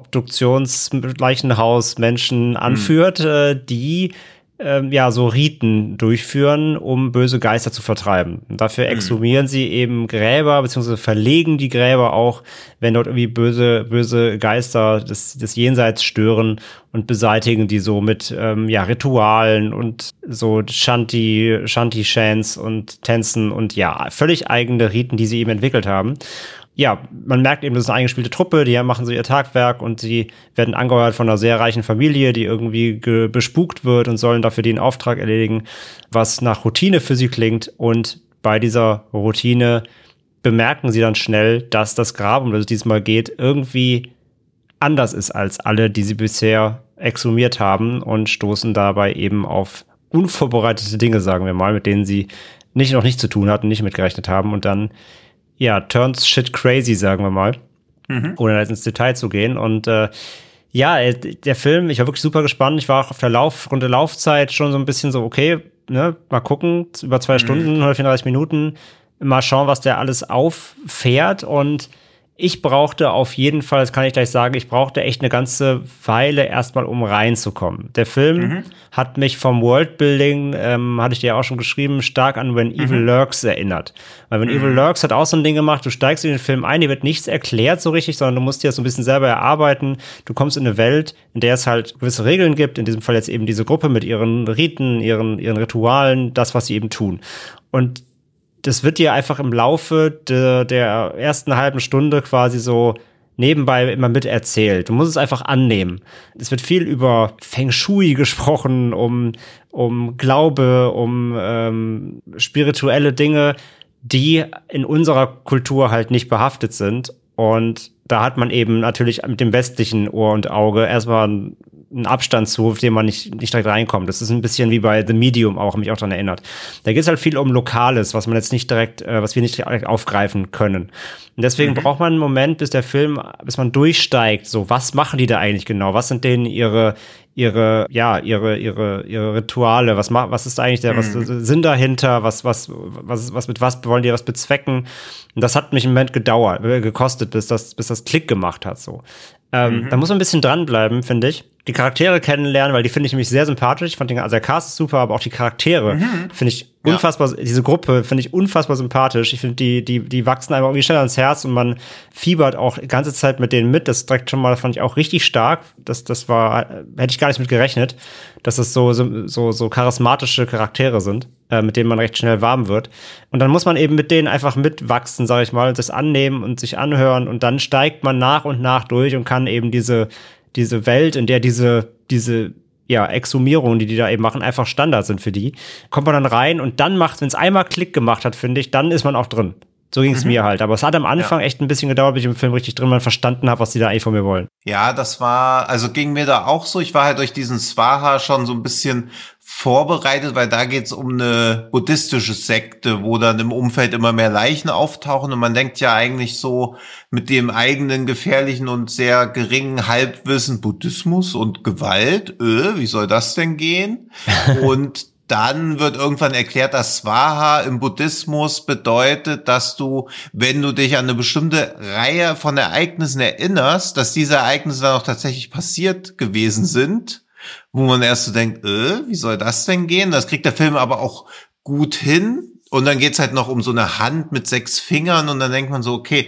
Obduktionsleichenhaus-Menschen anführt, die so Riten durchführen, um böse Geister zu vertreiben. Und dafür exhumieren sie eben Gräber, beziehungsweise verlegen die Gräber auch, wenn dort irgendwie böse Geister des Jenseits stören und beseitigen die so mit Ritualen und so Shanty-Chants und Tänzen und völlig eigene Riten, die sie eben entwickelt haben. Ja, man merkt eben, das ist eine eingespielte Truppe, die machen so ihr Tagwerk und sie werden angeheuert von einer sehr reichen Familie, die irgendwie bespukt wird und sollen dafür den Auftrag erledigen, was nach Routine für sie klingt. Und bei dieser Routine bemerken sie dann schnell, dass das Grab, um das es diesmal geht, irgendwie anders ist als alle, die sie bisher exhumiert haben und stoßen dabei eben auf unvorbereitete Dinge, sagen wir mal, mit denen sie noch nicht zu tun hatten, nicht mitgerechnet haben und dann turns shit crazy, sagen wir mal, ohne jetzt ins Detail zu gehen. Und der Film, ich war wirklich super gespannt. Ich war auch auf der Runde Laufzeit schon so ein bisschen so, okay, ne, mal gucken, über 2 Stunden, 134 Minuten, mal schauen, was der alles auffährt. Und ich brauchte auf jeden Fall, das kann ich gleich sagen, ich brauchte echt eine ganze Weile erstmal, um reinzukommen. Der Film hat mich vom Worldbuilding, hatte ich dir ja auch schon geschrieben, stark an When Evil Lurks erinnert. Weil When Evil Lurks hat auch so ein Ding gemacht, du steigst in den Film ein, dir wird nichts erklärt so richtig, sondern du musst dir das so ein bisschen selber erarbeiten. Du kommst in eine Welt, in der es halt gewisse Regeln gibt, in diesem Fall jetzt eben diese Gruppe mit ihren Riten, ihren Ritualen, das, was sie eben tun. Und das wird dir einfach im Laufe der ersten halben Stunde quasi so nebenbei immer mit erzählt. Du musst es einfach annehmen. Es wird viel über Feng Shui gesprochen, um Glaube, um spirituelle Dinge, die in unserer Kultur halt nicht behaftet sind. Und da hat man eben natürlich mit dem westlichen Ohr und Auge erstmal einen Abstand zu, auf den man nicht direkt reinkommt. Das ist ein bisschen wie bei The Medium auch, mich auch daran erinnert. Da geht es halt viel um Lokales, was man jetzt nicht direkt, was wir nicht direkt aufgreifen können. Und deswegen braucht man einen Moment, bis man durchsteigt, so, was machen die da eigentlich genau? Was sind denen ihre Rituale? Was ist eigentlich was Sinn dahinter? Was wollen die was bezwecken? Und das hat mich einen Moment gekostet, bis das Klick gemacht hat, so. Da muss man ein bisschen dranbleiben, finde ich. Die Charaktere kennenlernen, weil die finde ich nämlich sehr sympathisch. Ich fand der Cast ist super, aber auch die Charaktere finde ich unfassbar, diese Gruppe finde ich unfassbar sympathisch. Ich finde, die wachsen einfach irgendwie schnell ans Herz und man fiebert auch die ganze Zeit mit denen mit. Das direkt schon mal, fand ich auch richtig stark. Das hätte ich gar nicht mit gerechnet, dass das so charismatische Charaktere sind, mit denen man recht schnell warm wird. Und dann muss man eben mit denen einfach mitwachsen, sag ich mal, und das annehmen und sich anhören und dann steigt man nach und nach durch und kann eben diese Welt, in der diese Exhumierungen, die da eben machen, einfach Standard sind für die, kommt man dann rein und dann wenn es einmal Klick gemacht hat, finde ich, dann ist man auch drin. So ging es mir halt. Aber es hat am Anfang echt ein bisschen gedauert, bis ich im Film richtig drin verstanden habe, was die da eigentlich von mir wollen. Ja, ging mir da auch so. Ich war halt durch diesen Swaha schon so ein bisschen vorbereitet, weil da geht's um eine buddhistische Sekte, wo dann im Umfeld immer mehr Leichen auftauchen und man denkt ja eigentlich so mit dem eigenen gefährlichen und sehr geringen Halbwissen Buddhismus und Gewalt, wie soll das denn gehen? Und dann wird irgendwann erklärt, dass Swaha im Buddhismus bedeutet, dass du, wenn du dich an eine bestimmte Reihe von Ereignissen erinnerst, dass diese Ereignisse dann auch tatsächlich passiert gewesen sind, wo man erst so denkt, wie soll das denn gehen? Das kriegt der Film aber auch gut hin. Und dann geht's halt noch um so eine Hand mit 6 Fingern und dann denkt man so, okay,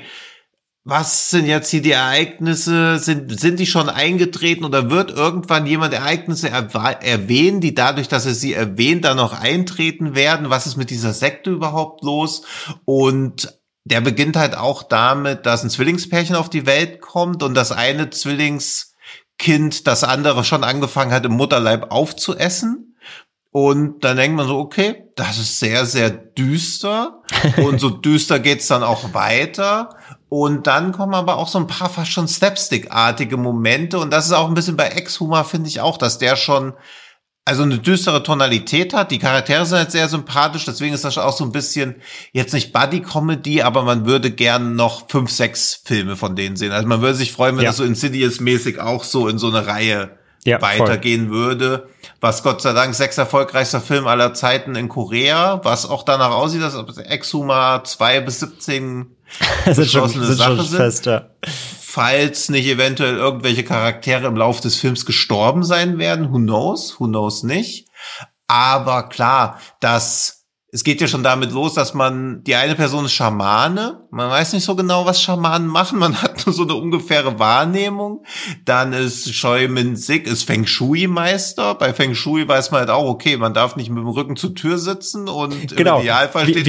was sind jetzt hier die Ereignisse? Sind die schon eingetreten oder wird irgendwann jemand Ereignisse erwähnen, die dadurch, dass er sie erwähnt, dann noch eintreten werden? Was ist mit dieser Sekte überhaupt los? Und der beginnt halt auch damit, dass ein Zwillingspärchen auf die Welt kommt und das eine Zwillingskind das andere schon angefangen hat, im Mutterleib aufzuessen. Und dann denkt man so, okay, das ist sehr, sehr düster. Und so düster geht's dann auch weiter. Und dann kommen aber auch so ein paar fast schon Slapstick-artige Momente. Und das ist auch ein bisschen bei Exhumer, finde ich auch, dass der schon also eine düstere Tonalität hat. Die Charaktere sind halt sehr sympathisch. Deswegen ist das auch so ein bisschen, jetzt nicht Buddy-Comedy, aber man würde gern noch 5, 6 Filme von denen sehen. Also man würde sich freuen, wenn das so Insidious-mäßig auch so in so eine Reihe weitergehen würde. Was Gott sei Dank 6 erfolgreichster Film aller Zeiten in Korea, was auch danach aussieht, dass Exhumer 2 bis 17 beschlossene Sache sind. Fest, ja. Falls nicht eventuell irgendwelche Charaktere im Laufe des Films gestorben sein werden, who knows nicht. Aber klar, es geht ja schon damit los, dass die eine Person ist Schamane. Man weiß nicht so genau, was Schamanen machen. Man hat nur so eine ungefähre Wahrnehmung. Dann ist Choi Min-sik, ist Feng Shui-Meister. Bei Feng Shui weiß man halt auch, okay, man darf nicht mit dem Rücken zur Tür sitzen und im Idealfall steht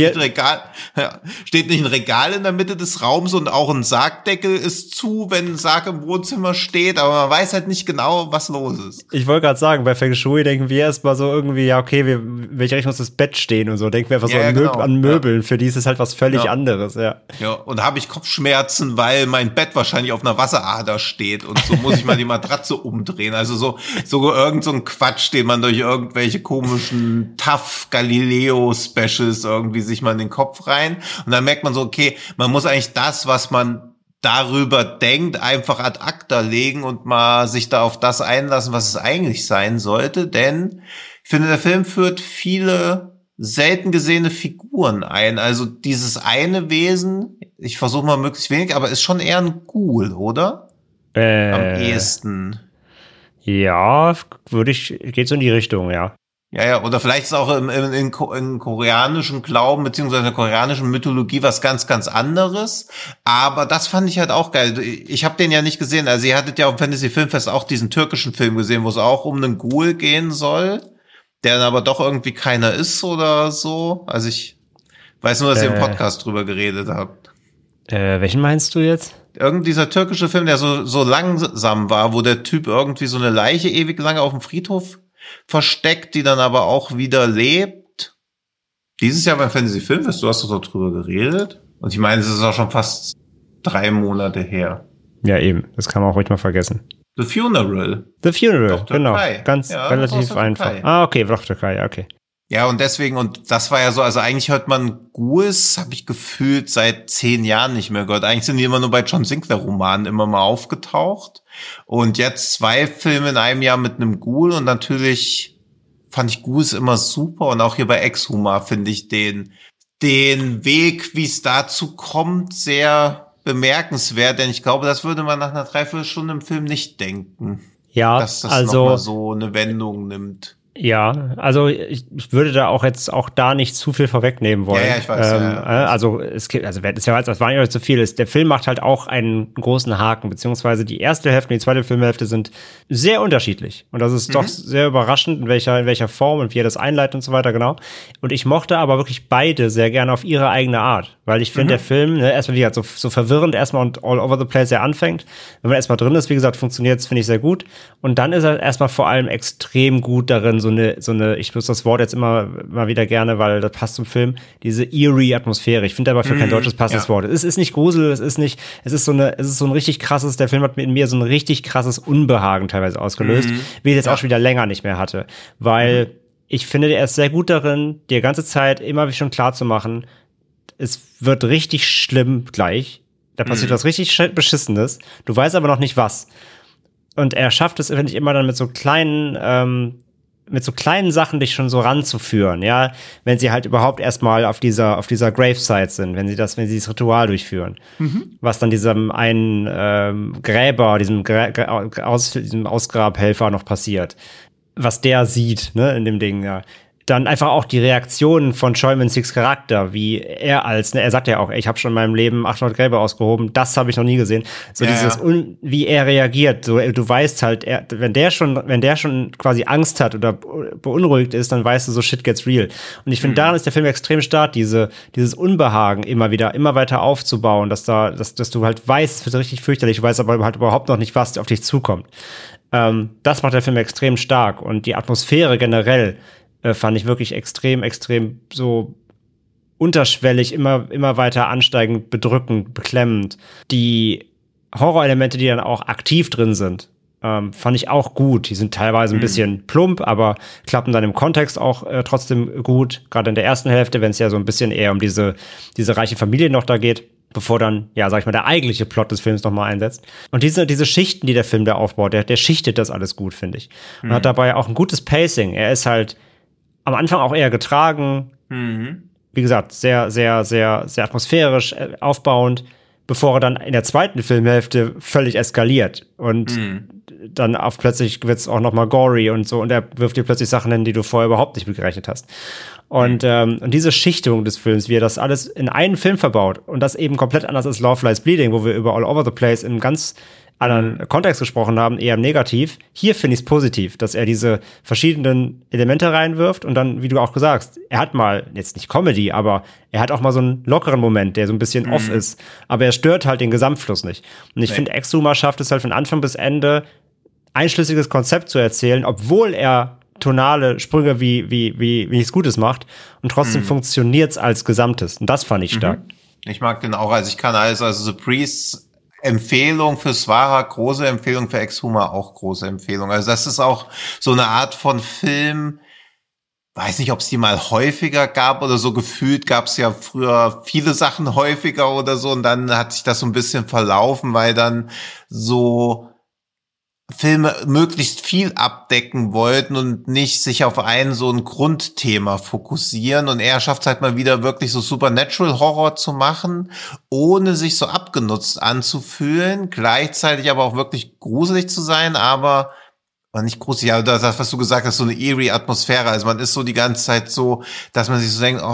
nicht ein Regal in der Mitte des Raums und auch ein Sargdeckel ist zu, wenn ein Sarg im Wohnzimmer steht. Aber man weiß halt nicht genau, was los ist. Ich wollte gerade sagen, bei Feng Shui denken wir erstmal so irgendwie, ja okay, welche Richtung muss das Bett stehen und so. Denken wir einfach so an Möbeln. Für die ist es halt was völlig anderes, Ja, und habe ich Kopfschmerzen, weil mein Bett wahrscheinlich auf einer Wasserader steht und so muss ich mal die Matratze umdrehen. Also so irgend so ein Quatsch, den man durch irgendwelche komischen Galileo-Specials irgendwie sich mal in den Kopf rein. Und dann merkt man so, okay, man muss eigentlich das, was man darüber denkt, einfach ad acta legen und mal sich da auf das einlassen, was es eigentlich sein sollte. Denn ich finde, der Film führt viele selten gesehene Figuren ein. Also dieses eine Wesen, ich versuche mal möglichst wenig, aber ist schon eher ein Ghoul, oder? Am ehesten. Ja, geht so in die Richtung, ja. Ja, oder vielleicht ist auch im koreanischen Glauben beziehungsweise in der koreanischen Mythologie was ganz, ganz anderes. Aber das fand ich halt auch geil. Ich habe den ja nicht gesehen. Also ihr hattet ja auf dem Fantasy Filmfest auch diesen türkischen Film gesehen, wo es auch um einen Ghoul gehen soll, der dann aber doch irgendwie keiner ist oder so. Also ich weiß nur, dass ihr im Podcast drüber geredet habt. Welchen meinst du jetzt? Irgend dieser türkische Film, der so langsam war, wo der Typ irgendwie so eine Leiche ewig lange auf dem Friedhof versteckt, die dann aber auch wieder lebt. Dieses Jahr beim Fantasy Filmfest, du hast doch drüber geredet. Und ich meine, es ist auch schon fast 3 Monate her. Ja, eben. Das kann man auch ruhig mal vergessen. The Funeral. The Funeral, Dr. genau. Kai. Ganz Ja, relativ Dr. einfach. Kai. Okay, Dr. Kai, okay. Ja, und deswegen, und das war ja so, also eigentlich hört man Ghouls, habe ich gefühlt seit 10 Jahren nicht mehr gehört. Eigentlich sind die immer nur bei John Sinclair-Romanen immer mal aufgetaucht. Und jetzt 2 Filme in einem Jahr mit einem Ghoul und natürlich fand ich Ghouls immer super und auch hier bei Exhuma finde ich den Weg, wie es dazu kommt, sehr bemerkenswert, denn ich glaube, das würde man nach einer 3/4 im Film nicht denken. Ja, dass das also nochmal so eine Wendung nimmt. Ja, also ich würde da auch jetzt da nicht zu viel vorwegnehmen wollen. Ja, ich weiß. Also es gibt, also das war nicht zu viel ist. Der Film macht halt auch einen großen Haken, beziehungsweise die erste Hälfte und die zweite Filmhälfte sind sehr unterschiedlich. Und das ist doch sehr überraschend, in welcher Form und wie er das einleitet und so weiter, genau. Und ich mochte aber wirklich beide sehr gerne auf ihre eigene Art. Weil ich finde, der Film, erstmal wie gesagt, so verwirrend erstmal und all over the place er anfängt. Wenn man erstmal drin ist, wie gesagt, funktioniert es, finde ich, sehr gut. Und dann ist er erstmal vor allem extrem gut darin, so eine, ich nutze das Wort jetzt immer mal wieder gerne, weil das passt zum Film, diese eerie Atmosphäre. Ich finde aber für kein deutsches passendes Wort. Es ist nicht Grusel, es ist so ein richtig krasses, der Film hat in mir so ein richtig krasses Unbehagen teilweise ausgelöst, wie ich jetzt auch schon wieder länger nicht mehr hatte. Weil ich finde, er ist sehr gut darin, die ganze Zeit immer schon klar zu machen, es wird richtig schlimm gleich. Da passiert was richtig Beschissenes. Du weißt aber noch nicht was. Und er schafft es, finde ich, immer dann mit so kleinen Sachen dich schon so ranzuführen, ja, wenn sie halt überhaupt erstmal auf dieser Gravesite sind, wenn sie das Ritual durchführen. Was dann diesem einen Gräber, diesem Ausgrabhelfer noch passiert. Was der sieht, ne, in dem Ding, ja. Dann einfach auch die Reaktionen von Choi Min-siks Charakter, wie er er sagt ja auch, ich habe schon in meinem Leben 800 Gräber ausgehoben, das habe ich noch nie gesehen. So wie er reagiert, so du weißt halt, wenn der schon quasi Angst hat oder beunruhigt ist, dann weißt du, so shit gets real. Und ich finde, daran ist der Film extrem stark, dieses Unbehagen immer weiter aufzubauen, dass du halt weißt, es wird richtig fürchterlich, du weißt aber halt überhaupt noch nicht, was auf dich zukommt. Das macht der Film extrem stark und die Atmosphäre generell fand ich wirklich extrem so unterschwellig, immer weiter ansteigend, bedrückend, beklemmend. Die Horrorelemente, die dann auch aktiv drin sind, fand ich auch gut. Die sind teilweise ein bisschen plump, aber klappen dann im Kontext auch trotzdem gut. Gerade in der ersten Hälfte, wenn es ja so ein bisschen eher um diese reiche Familie noch da geht, bevor dann, ja, sag ich mal, der eigentliche Plot des Films nochmal einsetzt. Und diese Schichten, die der Film da aufbaut, der schichtet das alles gut, finde ich. Und hat dabei auch ein gutes Pacing. Er ist halt am Anfang auch eher getragen. Wie gesagt, sehr, sehr, sehr, sehr atmosphärisch aufbauend, bevor er dann in der zweiten Filmhälfte völlig eskaliert. Und dann plötzlich wird es auch noch mal gory und so. Und er wirft dir plötzlich Sachen hin, die du vorher überhaupt nicht mitgerechnet hast. Und diese Schichtung des Films, wie er das alles in einen Film verbaut und das eben komplett anders als Love Lies Bleeding, wo wir über All Over the Place im ganz anderen Kontext gesprochen haben, eher negativ. Hier finde ich es positiv, dass er diese verschiedenen Elemente reinwirft und dann, wie du auch gesagt hast, er hat mal, jetzt nicht Comedy, aber er hat auch mal so einen lockeren Moment, der so ein bisschen off ist. Aber er stört halt den Gesamtfluss nicht. Und ich finde, Exhuma schafft es halt von Anfang bis Ende, ein schlüssiges Konzept zu erzählen, obwohl er tonale Sprünge wie nichts Gutes macht. Und trotzdem funktioniert es als Gesamtes. Und das fand ich stark. Ich mag den auch. Also ich kann alles, also The Priest, Empfehlung für Swara, große Empfehlung für Exhuma, auch große Empfehlung. Also das ist auch so eine Art von Film, weiß nicht, ob es die mal häufiger gab oder so, gefühlt gab es ja früher viele Sachen häufiger oder so und dann hat sich das so ein bisschen verlaufen, weil dann so Filme möglichst viel abdecken wollten und nicht sich auf so ein Grundthema fokussieren. Und er schafft es halt mal wieder wirklich so Supernatural Horror zu machen, ohne sich so abgenutzt anzufühlen, gleichzeitig aber auch wirklich gruselig zu sein, aber nicht gruselig, aber das, was du gesagt hast, so eine eerie Atmosphäre. Also man ist so die ganze Zeit so, dass man sich so denkt,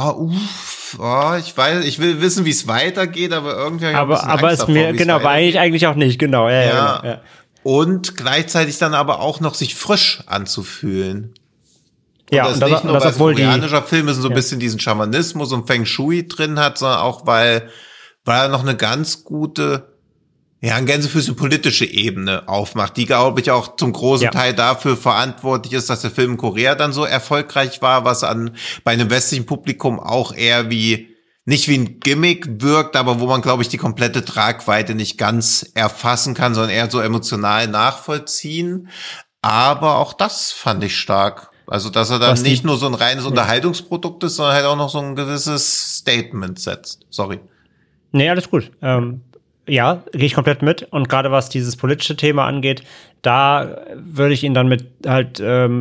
ich will wissen, wie es weitergeht, aber irgendwie aber es mir, genau, aber eigentlich auch nicht, genau, ja. Und gleichzeitig dann aber auch noch sich frisch anzufühlen. Ja, und das nicht nur, weil es ein koreanischer Film ist und so ein bisschen diesen Schamanismus und Feng Shui drin hat, sondern auch, weil er noch eine ganz gute, ein Gänsefüßchen politische Ebene aufmacht, die, glaube ich, auch zum großen Teil dafür verantwortlich ist, dass der Film in Korea dann so erfolgreich war, was bei einem westlichen Publikum auch eher wie nicht wie ein Gimmick wirkt, aber wo man, glaube ich, die komplette Tragweite nicht ganz erfassen kann, sondern eher so emotional nachvollziehen. Aber auch das fand ich stark. Also, dass er dann nicht nur so ein reines Unterhaltungsprodukt ist, sondern halt auch noch so ein gewisses Statement setzt. Sorry. Nee, alles gut. Ja, gehe ich komplett mit. Und gerade was dieses politische Thema angeht, da würde ich ihn dann mit hat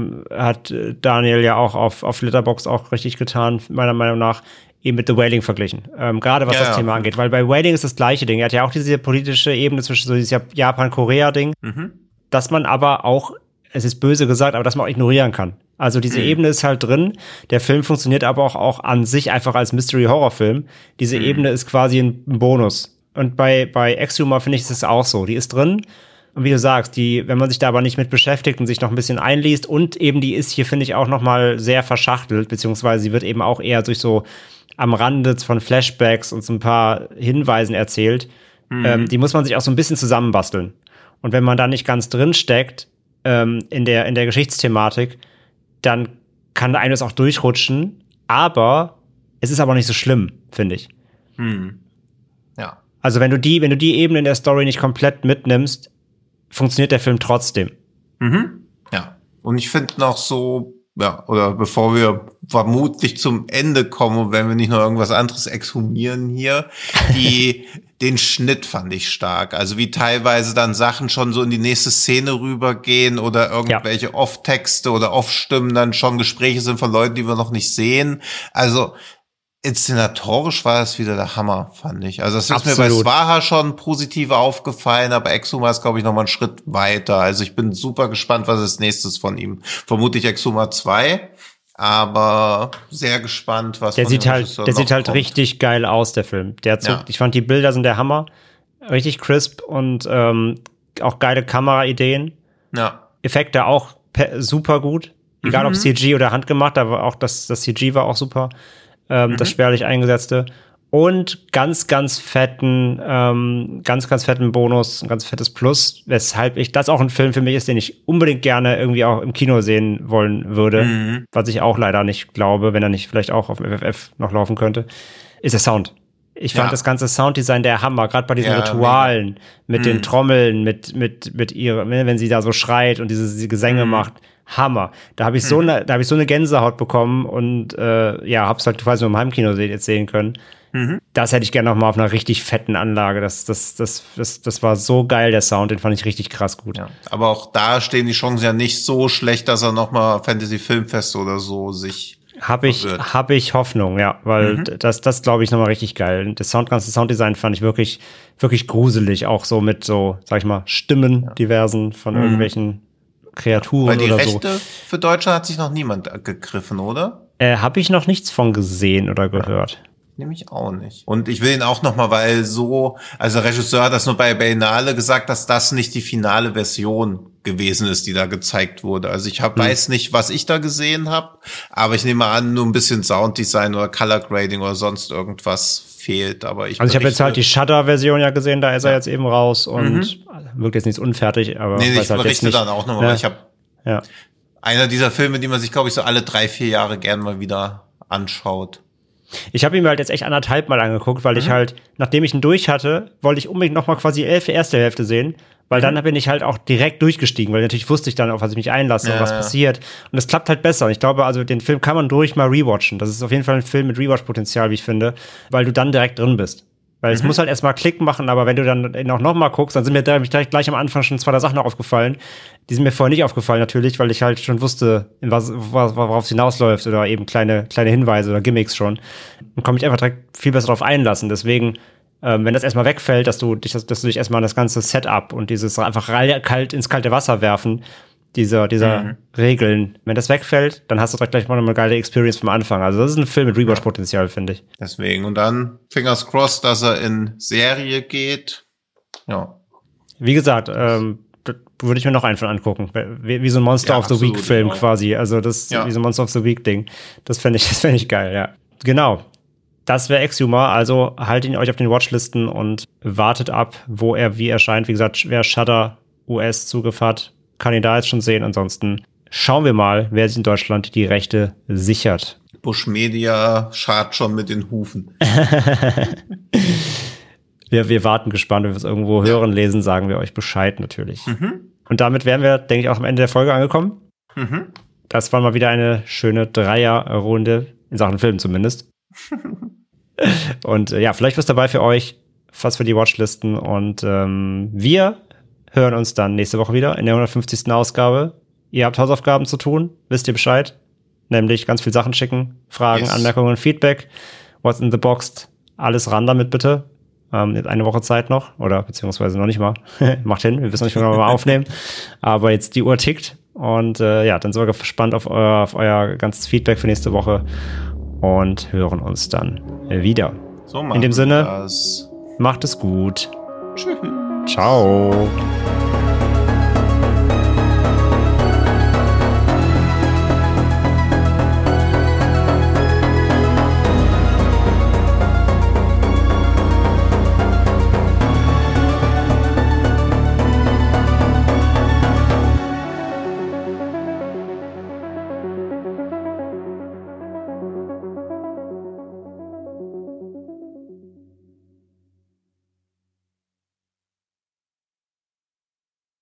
Daniel ja auch auf Letterboxd auch richtig getan, meiner Meinung nach, eben mit The Wailing verglichen. Gerade was das Thema angeht. Weil bei Wailing ist das gleiche Ding. Er hat ja auch diese politische Ebene zwischen so dieses Japan-Korea-Ding, dass man aber auch, es ist böse gesagt, aber dass man auch ignorieren kann. Also diese Ebene ist halt drin. Der Film funktioniert aber auch an sich einfach als Mystery-Horror-Film. Diese Ebene ist quasi ein Bonus. Und bei Exhumer finde ich, ist es auch so. Die ist drin. Und wie du sagst, wenn man sich da aber nicht mit beschäftigt und sich noch ein bisschen einliest und eben die ist hier, finde ich, auch noch mal sehr verschachtelt, beziehungsweise sie wird eben auch eher durch so am Rande von Flashbacks und so ein paar Hinweisen erzählt. Die muss man sich auch so ein bisschen zusammenbasteln. Und wenn man da nicht ganz drin steckt, in der Geschichtsthematik, dann kann einem das auch durchrutschen, aber es ist aber nicht so schlimm, finde ich. Ja. Also wenn du die Ebene in der Story nicht komplett mitnimmst, funktioniert der Film trotzdem. Ja. Und ich finde noch so, oder bevor wir vermutlich zum Ende kommen, wenn wir nicht noch irgendwas anderes exhumieren hier, den Schnitt fand ich stark. Also wie teilweise dann Sachen schon so in die nächste Szene rübergehen oder irgendwelche Off-Texte oder Off-Stimmen dann schon Gespräche sind von Leuten, die wir noch nicht sehen. Also inszenatorisch war das wieder der Hammer, fand ich. Also das ist mir bei Swaha schon positiv aufgefallen, aber Exhumer ist, glaube ich, noch mal einen Schritt weiter. Also ich bin super gespannt, was ist nächstes von ihm. Vermutlich Exhumer 2, aber sehr gespannt, was der sieht halt richtig geil aus, der Film. Ich fand die Bilder sind der Hammer. Richtig crisp und auch geile Kameraideen. Ja. Effekte auch super gut. Egal ob CG oder handgemacht, aber auch das CG war auch super. Das spärlich eingesetzte. Und ganz fetten Bonus, ein ganz fettes Plus, weshalb das auch ein Film für mich ist, den ich unbedingt gerne irgendwie auch im Kino sehen wollen würde, was ich auch leider nicht glaube, wenn er nicht vielleicht auch auf dem FFF noch laufen könnte, ist der Sound. Ich fand das ganze Sounddesign der Hammer, gerade bei diesen Ritualen, mit den Trommeln, mit ihrer, wenn sie da so schreit und diese Gesänge macht. Hammer. Da habe ich so eine Gänsehaut bekommen und hab's halt quasi nur im Heimkino jetzt sehen können. Das hätte ich gerne noch mal auf einer richtig fetten Anlage. Das war so geil, der Sound, den fand ich richtig krass gut. Ja, aber auch da stehen die Chancen ja nicht so schlecht, dass er noch mal Fantasy Filmfest oder so sich Hab ich Hoffnung, ja, weil das glaube ich nochmal richtig geil. Das ganze Sounddesign fand ich wirklich, wirklich gruselig, auch so mit so, sag ich mal, Stimmen diversen von irgendwelchen Kreaturen oder so. Weil die Rechte für Deutschland hat sich noch niemand gegriffen, oder? Habe ich noch nichts von gesehen oder gehört. Nämlich auch nicht. Und ich will ihn auch noch mal, weil also der Regisseur hat das nur bei Berlinale gesagt, dass das nicht die finale Version gewesen ist, die da gezeigt wurde. Also ich weiß nicht, was ich da gesehen habe, aber ich nehme an, nur ein bisschen Sounddesign oder Color Grading oder sonst irgendwas fehlt. Aber ich habe jetzt halt die Shutter-Version ja gesehen, da ist er jetzt eben raus und wirkt jetzt nicht unfertig, aber ich halt berichte jetzt nicht, dann auch nochmal, weil ich habe einer dieser Filme, die man sich, glaube ich, so alle 3-4 Jahre gern mal wieder anschaut. Ich habe ihn mir halt jetzt echt 1,5 Mal angeguckt, weil ich halt, nachdem ich ihn durch hatte, wollte ich unbedingt noch mal quasi erste Hälfte sehen, weil dann bin ich halt auch direkt durchgestiegen, weil natürlich wusste ich dann, auf was ich mich einlasse und was passiert. Und das klappt halt besser. Und ich glaube, also den Film kann man ruhig mal rewatchen. Das ist auf jeden Fall ein Film mit Rewatch-Potenzial, wie ich finde, weil du dann direkt drin bist. Weil es muss halt erstmal Klick machen, aber wenn du dann noch mal guckst, dann sind mir direkt gleich am Anfang schon 2 Sachen noch aufgefallen. Die sind mir vorher nicht aufgefallen natürlich, weil ich halt schon wusste, worauf es hinausläuft oder eben kleine Hinweise oder Gimmicks schon. Dann komme ich einfach direkt viel besser drauf einlassen. Deswegen, wenn das erstmal wegfällt, dass du dich erstmal an das ganze Setup und dieses einfach kalt ins kalte Wasser werfen, dieser Regeln, wenn das wegfällt, dann hast du direkt gleich mal eine geile Experience vom Anfang. Also das ist ein Film mit Rewatch-Potenzial, finde ich. Deswegen. Und dann Fingers crossed, dass er in Serie geht. Ja. Wie gesagt, würde ich mir noch einen von angucken. Wie so ein Monster of the Week-Film quasi. Also das wie so ein Monster of the Week-Ding. Das fände ich geil, ja. Genau. Das wäre Exhumer, also haltet ihn euch auf den Watchlisten und wartet ab, wo er wie erscheint. Wie gesagt, wer Shudder US Zugriff hat, kann ihn da jetzt schon sehen. Ansonsten schauen wir mal, wer sich in Deutschland die Rechte sichert. Bush Media scharrt schon mit den Hufen. Wir warten gespannt, wenn wir es irgendwo hören, lesen, sagen wir euch Bescheid natürlich. Und damit wären wir, denke ich, auch am Ende der Folge angekommen. Das war mal wieder eine schöne Dreierrunde, in Sachen Film zumindest. Und ja, vielleicht was dabei für euch, was für die Watchlisten. Und wir hören uns dann nächste Woche wieder in der 150. Ausgabe. Ihr habt Hausaufgaben zu tun, wisst ihr Bescheid. Nämlich ganz viel Sachen schicken, Fragen, Anmerkungen, Feedback. What's in the box? Alles ran damit bitte. Jetzt eine Woche Zeit noch, oder beziehungsweise noch nicht mal. Macht hin, wir wissen nicht, wann wir mal aufnehmen. Aber jetzt die Uhr tickt. Und ja, dann sind wir gespannt auf euer ganzes Feedback für nächste Woche und hören uns dann wieder. So in dem Sinne, macht es gut. Tschüss. Ciao.